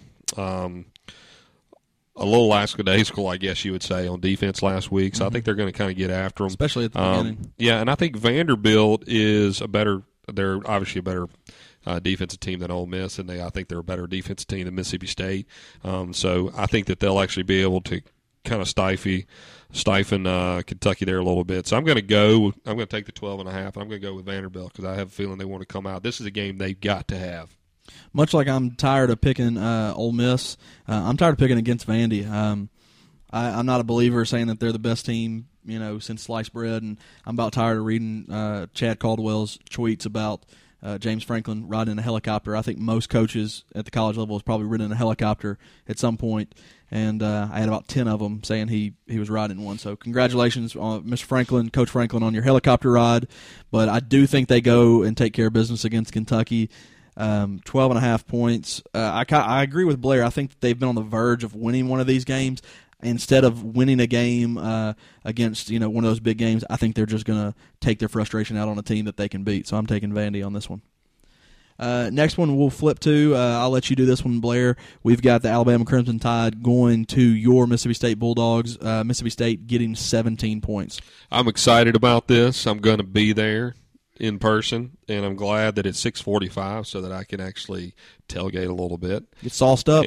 lackadaisical, I guess you would say, on defense last week. So I think they're going to kind of get after them, especially at the beginning. Yeah, and I think Vanderbilt is they're obviously a better defensive team than Ole Miss, and I think they're a better defensive team than Mississippi State. So I think that they'll actually be able to kind of stifle Kentucky there a little bit. So I'm going to take the 12.5, and I'm going to go with Vanderbilt because I have a feeling they want to come out. This is a game they've got to have. Much like I'm tired of picking Ole Miss, I'm tired of picking against Vandy. I'm not a believer saying that they're the best team, since sliced bread, and I'm about tired of reading Chad Caldwell's tweets about James Franklin riding in a helicopter. I think most coaches at the college level has probably ridden in a helicopter at some point, and I had about 10 of them saying he was riding one. So congratulations, Mr. Franklin, Coach Franklin, on your helicopter ride. But I do think they go and take care of business against Kentucky. 12.5 points. I agree with Blair. I think that they've been on the verge of winning one of these games. Instead of winning a game against one of those big games, I think they're just going to take their frustration out on a team that they can beat. So I'm taking Vandy on this one. Next one we'll flip to. I'll let you do this one, Blair. We've got the Alabama Crimson Tide going to your Mississippi State Bulldogs. Mississippi State getting 17 points. I'm excited about this. I'm going to be there in person, and I'm glad that it's 6:45 so that I can actually tailgate a little bit. Get sauced up.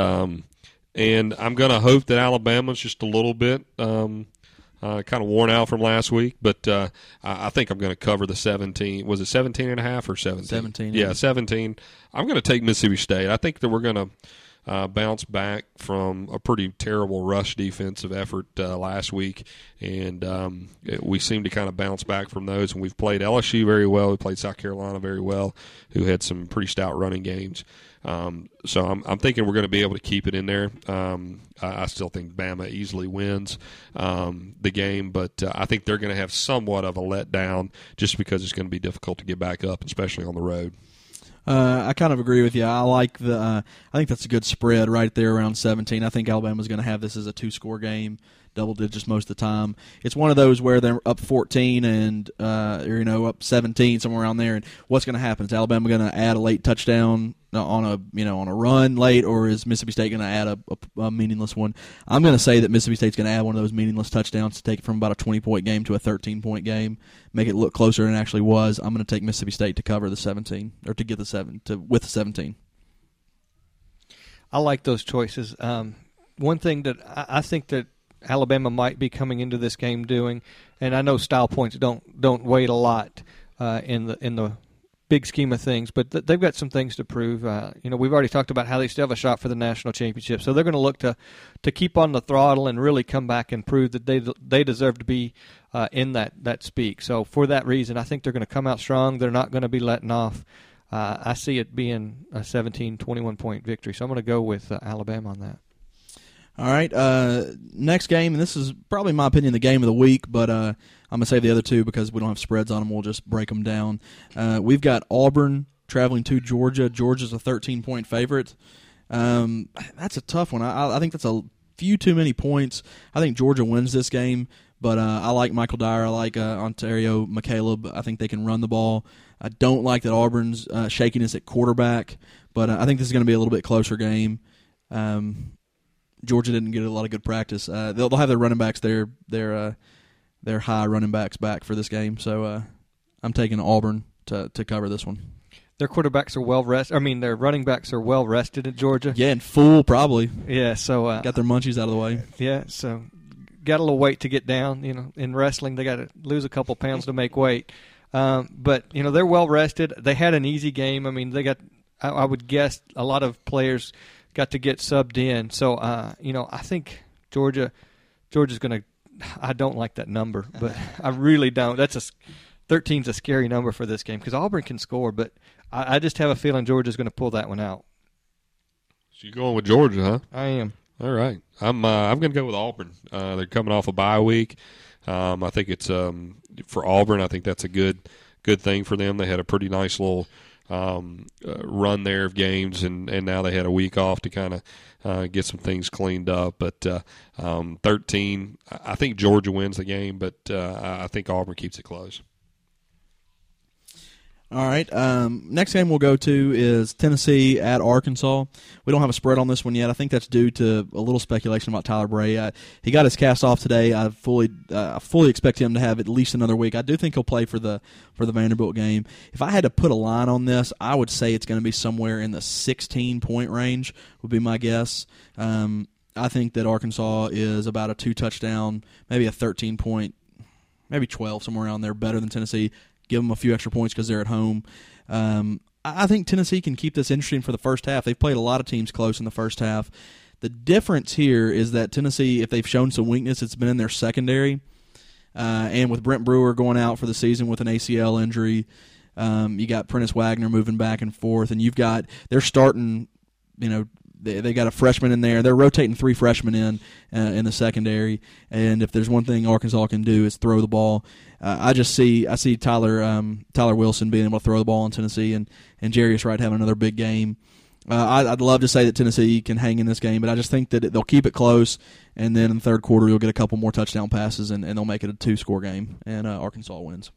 And I'm going to hope that Alabama's just a little bit kind of worn out from last week, but I think I'm going to cover the 17. Was it 17.5 or 17? 17. Yeah, 17. I'm going to take Mississippi State. I think that we're going to bounce back from a pretty terrible rush defensive effort last week, and we seem to kind of bounce back from those. And we've played LSU very well. We played South Carolina very well, who had some pretty stout running games. So I'm thinking we're going to be able to keep it in there. I still think Bama easily wins the game, but I think they're going to have somewhat of a letdown just because it's going to be difficult to get back up, especially on the road. I kind of agree with you. I like I think that's a good spread right there around 17. I think Alabama's going to have this as a 2-score game, double digits most of the time. It's one of those where they're up 14 and up 17, somewhere around there. And what's going to happen? Is Alabama going to add a late touchdown on a run late, or is Mississippi State going to add a meaningless one? I'm going to say that Mississippi State's going to add one of those meaningless touchdowns to take it from about a 20-point game to a 13-point game, make it look closer than it actually was. I'm going to take Mississippi State to cover the 17 or to get with the 17. I like those choices. One thing that I think that Alabama might be coming into this game doing, and I know style points don't weight a lot in the big scheme of things, but they've got some things to prove. We've already talked about how they still have a shot for the national championship, so they're going to look to keep on the throttle and really come back and prove that they deserve to be in that speak. So for that reason, I think they're going to come out strong. They're not going to be letting off. I see it being a 17, 21-point victory, so I'm going to go with Alabama on that. All right, next game, and this is probably, in my opinion, the game of the week, but I'm going to save the other two because we don't have spreads on them. We'll just break them down. We've got Auburn traveling to Georgia. Georgia's a 13-point favorite. That's a tough one. I think that's a few too many points. I think Georgia wins this game, but I like Michael Dyer. I like Ontario McCaleb. I think they can run the ball. I don't like that Auburn's shakiness at quarterback, but I think this is going to be a little bit closer game. Georgia didn't get a lot of good practice. They'll have their running backs, their high running backs back for this game. So I'm taking Auburn to cover this one. Their quarterbacks are well rested. I mean, their running backs are well rested at Georgia. Yeah, and full probably. Yeah, so got their munchies out of the way. Yeah, so got a little weight to get down. You know, in wrestling, they got to lose a couple pounds to make weight. But you know, they're well rested. They had an easy game. I mean, they got. I would guess a lot of players got to get subbed in. So, you know, I think Georgia's going to – I don't like that number, but I really don't. 13's a scary number for this game because Auburn can score, but I just have a feeling Georgia's going to pull that one out. So you're going with Georgia, huh? I am. All right. I'm going to go with Auburn. They're coming off a bye week. I think it's for Auburn, I think that's a good thing for them. They had a pretty nice little – run there of games, and now they had a week off to kind of get some things cleaned up. But 13, I think Georgia wins the game, but I think Auburn keeps it close. All right. Next game we'll go to is Tennessee at Arkansas. We don't have a spread on this one yet. I think that's due to a little speculation about Tyler Bray. He got his cast off today. I fully expect him to have at least another week. I do think he'll play for the Vanderbilt game. If I had to put a line on this, I would say it's going to be somewhere in the 16-point range would be my guess. I think that Arkansas is about a 2-touchdown, maybe a 13-point, maybe 12, somewhere around there, better than Tennessee. Give them a few extra points because they're at home. I think Tennessee can keep this interesting for the first half. They've played a lot of teams close in the first half. The difference here is that Tennessee, if they've shown some weakness, it's been in their secondary. And with Brent Brewer going out for the season with an ACL injury, you got Prentice Wagner moving back and forth, and they're starting, you know, they got a freshman in there. They're rotating 3 freshmen in the secondary, and if there's one thing Arkansas can do is throw the ball. I see Tyler Wilson being able to throw the ball in Tennessee, and Jarius Wright having another big game. I'd love to say that Tennessee can hang in this game, but I just think that they'll keep it close, and then in the third quarter you'll get a couple more touchdown passes, and they'll make it a 2-score game, and Arkansas wins.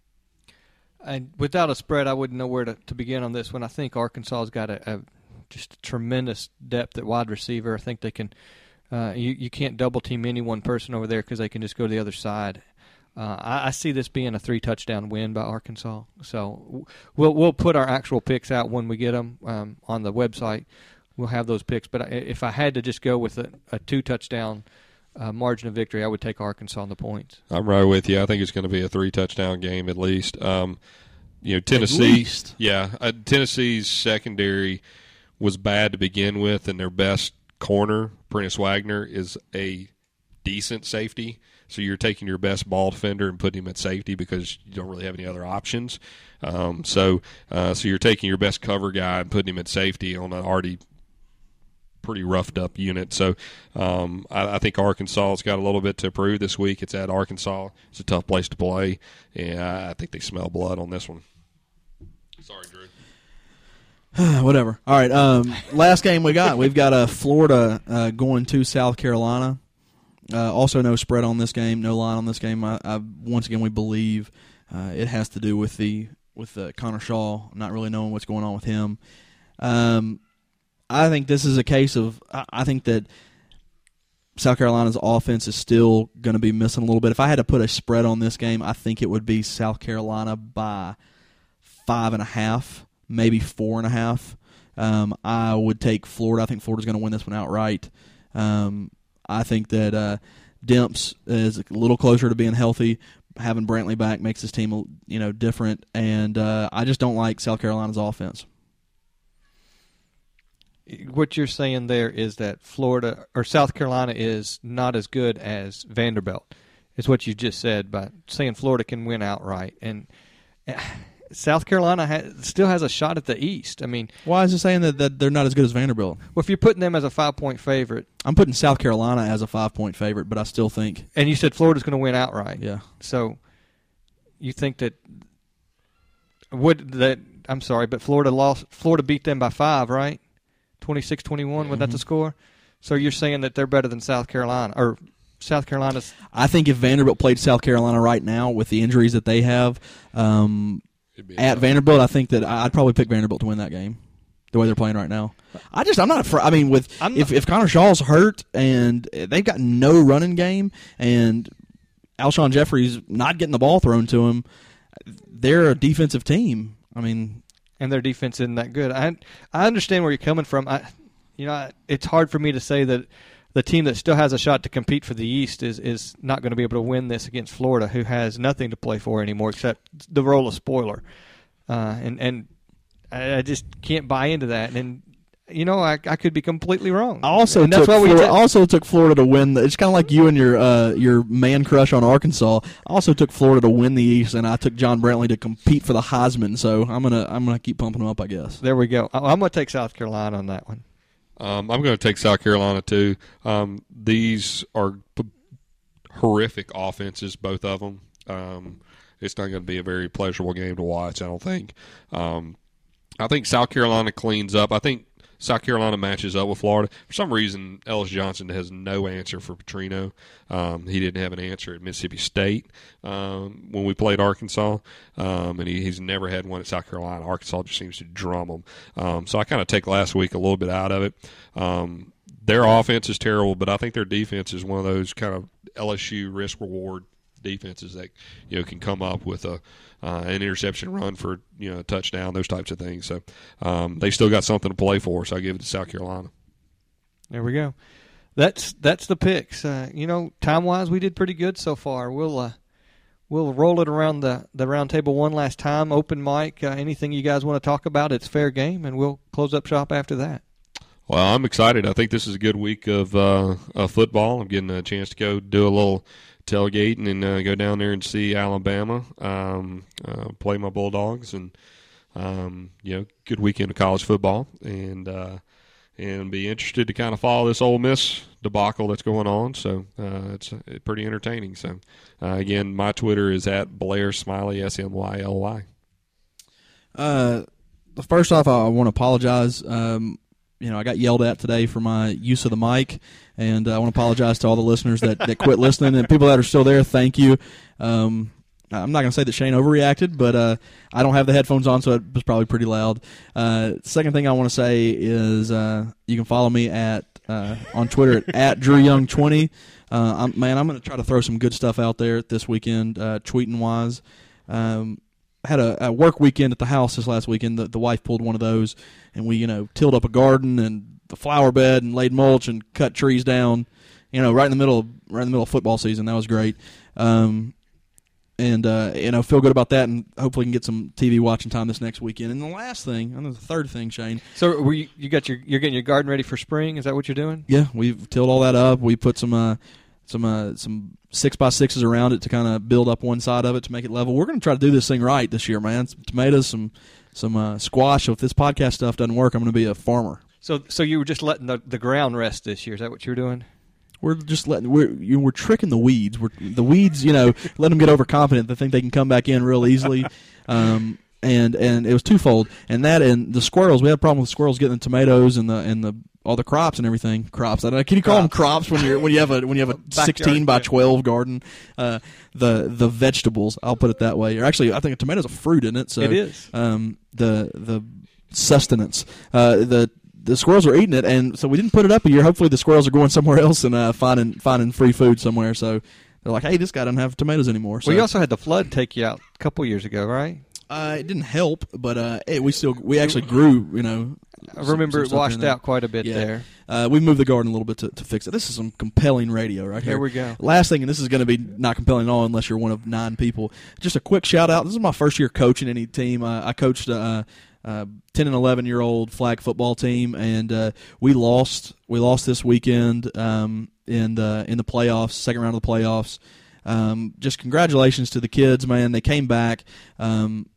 And without a spread, I wouldn't know where to begin on this one. I think Arkansas's got just a tremendous depth at wide receiver. I think they can you can't double-team any one person over there because they can just go to the other side. I see this being a 3-touchdown win by Arkansas. So we'll put our actual picks out when we get them on the website. We'll have those picks. But if I had to just go with a 2-touchdown margin of victory, I would take Arkansas on the points. I'm right with you. I think it's going to be a 3-touchdown game at least. Tennessee. Tennessee's secondary was bad to begin with, and their best corner, Prentice Wagner, is a decent safety. So you're taking your best ball defender and putting him at safety because you don't really have any other options. So you're taking your best cover guy and putting him at safety on an already pretty roughed up unit. So I think Arkansas has got a little bit to prove this week. It's at Arkansas. It's a tough place to play, and I think they smell blood on this one. Sorry, Drew. Whatever. All right. Last game we've got Florida going to South Carolina. Also, no spread on this game, no line on this game. Once again, we believe it has to do with Connor Shaw not really knowing what's going on with him. I think this is a case of I think that South Carolina's offense is still going to be missing a little bit. If I had to put a spread on this game, I think it would be South Carolina by 5.5. Maybe 4.5. I would take Florida. I think Florida's going to win this one outright. I think that Demps is a little closer to being healthy. Having Brantley back makes this team, different. And I just don't like South Carolina's offense. What you're saying there is that Florida or South Carolina is not as good as Vanderbilt. Is what you just said by saying Florida can win outright. And South Carolina still has a shot at the East. I mean, why is it saying that they're not as good as Vanderbilt? Well, if you're putting them as a 5-point favorite, I'm putting South Carolina as a 5-point favorite, but I still think. And you said Florida's going to win outright. Yeah. So you think that I'm sorry, but Florida beat them by 5, right? 26-21, was that the score? So you're saying that they're better than South Carolina, or South Carolina's? I think if Vanderbilt played South Carolina right now with the injuries that they have at Vanderbilt, I think that I'd probably pick Vanderbilt to win that game. The way they're playing right now, I'm not afraid. I mean, if Connor Shaw's hurt and they've got no running game and Alshon Jeffrey's not getting the ball thrown to him, they're a defensive team. I mean, and their defense isn't that good. I understand where you're coming from. It's hard for me to say that the team that still has a shot to compete for the East is not going to be able to win this against Florida, who has nothing to play for anymore except the role of spoiler. And I just can't buy into that. And I could be completely wrong. I also took Florida to win. It's kind of like you and your man crush on Arkansas. I also took Florida to win the East, and I took John Brantley to compete for the Heisman. So I'm gonna keep pumping him up, I guess. There we go. I'm gonna take South Carolina on that one. I'm going to take South Carolina too. These are horrific offenses, both of them. It's not going to be a very pleasurable game to watch, I don't think. I think South Carolina cleans up. I think South Carolina matches up with Florida. For some reason, Ellis Johnson has no answer for Petrino. He didn't have an answer at Mississippi State when we played Arkansas, and he's never had one at South Carolina. Arkansas just seems to drum them. So I kind of take last week a little bit out of it. Their offense is terrible, but I think their defense is one of those kind of LSU risk-reward defenses that can come up with an interception run for a touchdown, those types of things. So they still got something to play for. So I give it to South Carolina. There we go. That's the picks. Time wise, we did pretty good so far. We'll roll it around the round table one last time. Open mic. Anything you guys want to talk about? It's fair game, and we'll close up shop after that. Well, I'm excited. I think this is a good week of football. I'm getting a chance to go do a little tailgating and go down there and see Alabama play my Bulldogs, and good weekend of college football, and be interested to kind of follow this Ole Miss debacle that's going on. So it's pretty entertaining. So again, my Twitter is at Blair Smiley, SMYLY. First off, I want to apologize. I got yelled at today for my use of the mic, and I want to apologize to all the listeners that quit listening, and people that are still there, thank you. I'm not going to say that Shane overreacted, but I don't have the headphones on, so it was probably pretty loud. Second thing I want to say is you can follow me on Twitter at DrewYoung20. I'm going to try to throw some good stuff out there this weekend, tweeting-wise. Had a work weekend at the house this last weekend. The wife pulled one of those, and we tilled up a garden and the flower bed and laid mulch and cut trees down, right in the middle of football season. That was great, and feel good about that, and hopefully can get some TV watching time this next weekend. And the last thing, and the third thing, Shane. So you're getting your garden ready for spring? Is that what you're doing? Yeah, we've tilled all that up. We put some 6x6s around it to kind of build up one side of it to make it level. We're going to try to do this thing right this year, man. Some tomatoes, some squash. So if this podcast stuff doesn't work, I'm going to be a farmer. So you were just letting the ground rest this year. Is that what you're doing? We're just we're tricking the weeds. The weeds, let them get overconfident. They think they can come back in real easily. And it was twofold. And the squirrels. We had a problem with squirrels getting the tomatoes and all the crops and everything. Crops. Can you call them crops when you have a 16 by 12 garden? The vegetables. I'll put it that way. Or actually, I think a tomato's a fruit, isn't it? So it is. The sustenance. The squirrels are eating it, and so we didn't put it up a year. Hopefully, the squirrels are going somewhere else and finding free food somewhere. So they're like, "Hey, this guy doesn't have tomatoes anymore." So, well, you also had the flood take you out a couple years ago, right? It didn't help, but we actually grew. I remember it washed out quite a bit there. We moved the garden a little bit to fix it. This is some compelling radio right here. Here we go. Last thing, and this is going to be not compelling at all unless you're one of 9 people. Just a quick shout out. This is my first year coaching any team. I coached 10 and 11-year-old flag football team, and we lost this weekend in the playoffs, second round of the playoffs. Just congratulations to the kids, man. They came back.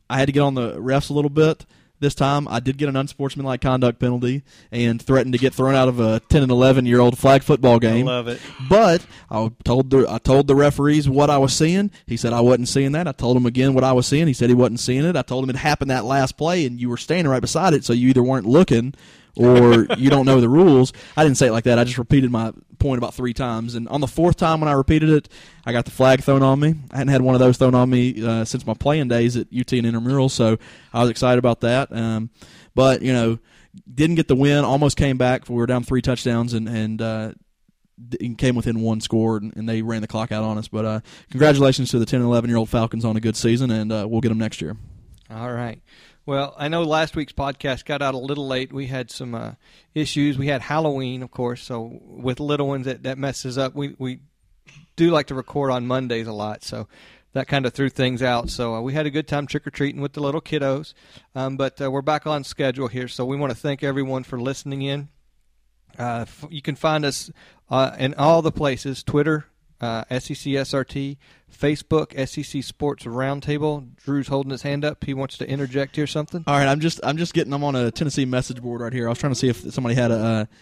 I had to get on the refs a little bit. This time, I did get an unsportsmanlike conduct penalty and threatened to get thrown out of a 10 and 11-year-old flag football game. I love it. But I told the referees what I was seeing. He said I wasn't seeing that. I told him again what I was seeing. He said he wasn't seeing it. I told him it happened that last play, and you were standing right beside it, so you either weren't looking or you don't know the rules. I didn't say it like that. I just repeated my point about 3 times. And on the 4th time when I repeated it, I got the flag thrown on me. I hadn't had one of those thrown on me since my playing days at UT and Intramural, so I was excited about that. But, didn't get the win, almost came back. We were down 3 touchdowns and came within 1 score, and they ran the clock out on us. But congratulations to the 10 and 11-year-old Falcons on a good season, and we'll get them next year. All right. Well, I know last week's podcast got out a little late. We had some issues. We had Halloween, of course, so with little ones that messes up. We do like to record on Mondays a lot, so that kind of threw things out. So we had a good time trick-or-treating with the little kiddos, but we're back on schedule here, so we want to thank everyone for listening in. You can find us in all the places, Twitter, SECSRT, Facebook, SEC Sports Roundtable. Drew's holding his hand up. He wants to interject here something. All right, I'm just getting them on a Tennessee message board right here. I was trying to see if somebody had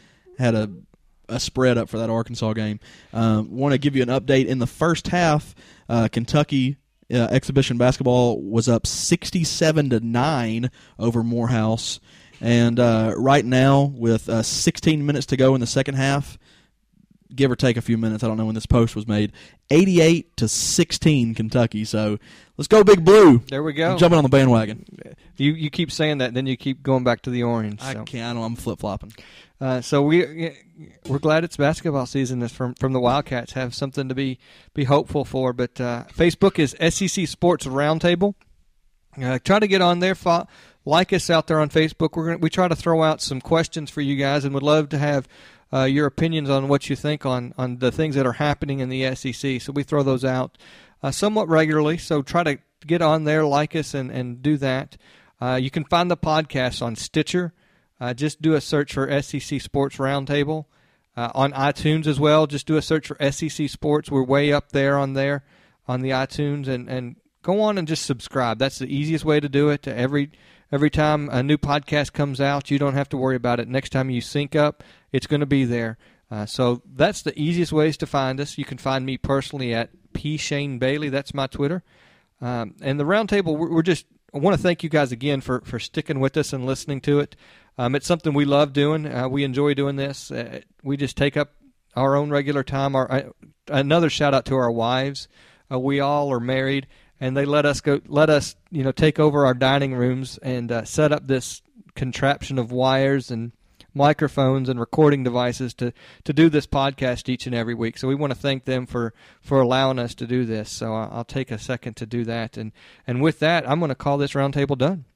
a spread up for that Arkansas game. Want to give you an update. In the first half, Kentucky exhibition basketball was up 67-9 over Morehouse, and right now with 16 minutes to go in the second half, give or take a few minutes, I don't know when this post was made, 88-16 Kentucky. So let's go Big Blue. There we go. I'm jumping on the bandwagon. You keep saying that, then you keep going back to the orange. So. I can't. I'm flip-flopping. So we're glad it's basketball season. This from the Wildcats have something to be hopeful for. But Facebook is SEC Sports Roundtable. Try to get on there. Like us out there on Facebook. We try to throw out some questions for you guys, and would love to have your opinions on what you think on the things that are happening in the SEC. So we throw those out somewhat regularly. So try to get on there, like us, and do that. You can find the podcast on Stitcher. Just do a search for SEC Sports Roundtable. On iTunes as well, just do a search for SEC Sports. We're way up there on the iTunes. And go on and just subscribe. That's the easiest way to do it. Every time a new podcast comes out, you don't have to worry about it. Next time you sync up, it's going to be there. So that's the easiest ways to find us. You can find me personally at P. Shane Bailey. That's my Twitter. And the Roundtable, I want to thank you guys again for sticking with us and listening to it. It's something we love doing. We enjoy doing this. We just take up our own regular time. Another shout out to our wives. We all are married, and they let us take over our dining rooms and set up this contraption of wires and microphones and recording devices to do this podcast each and every week. So we want to thank them for allowing us to do this. So I'll take a second to do that. And with that, I'm going to call this roundtable done.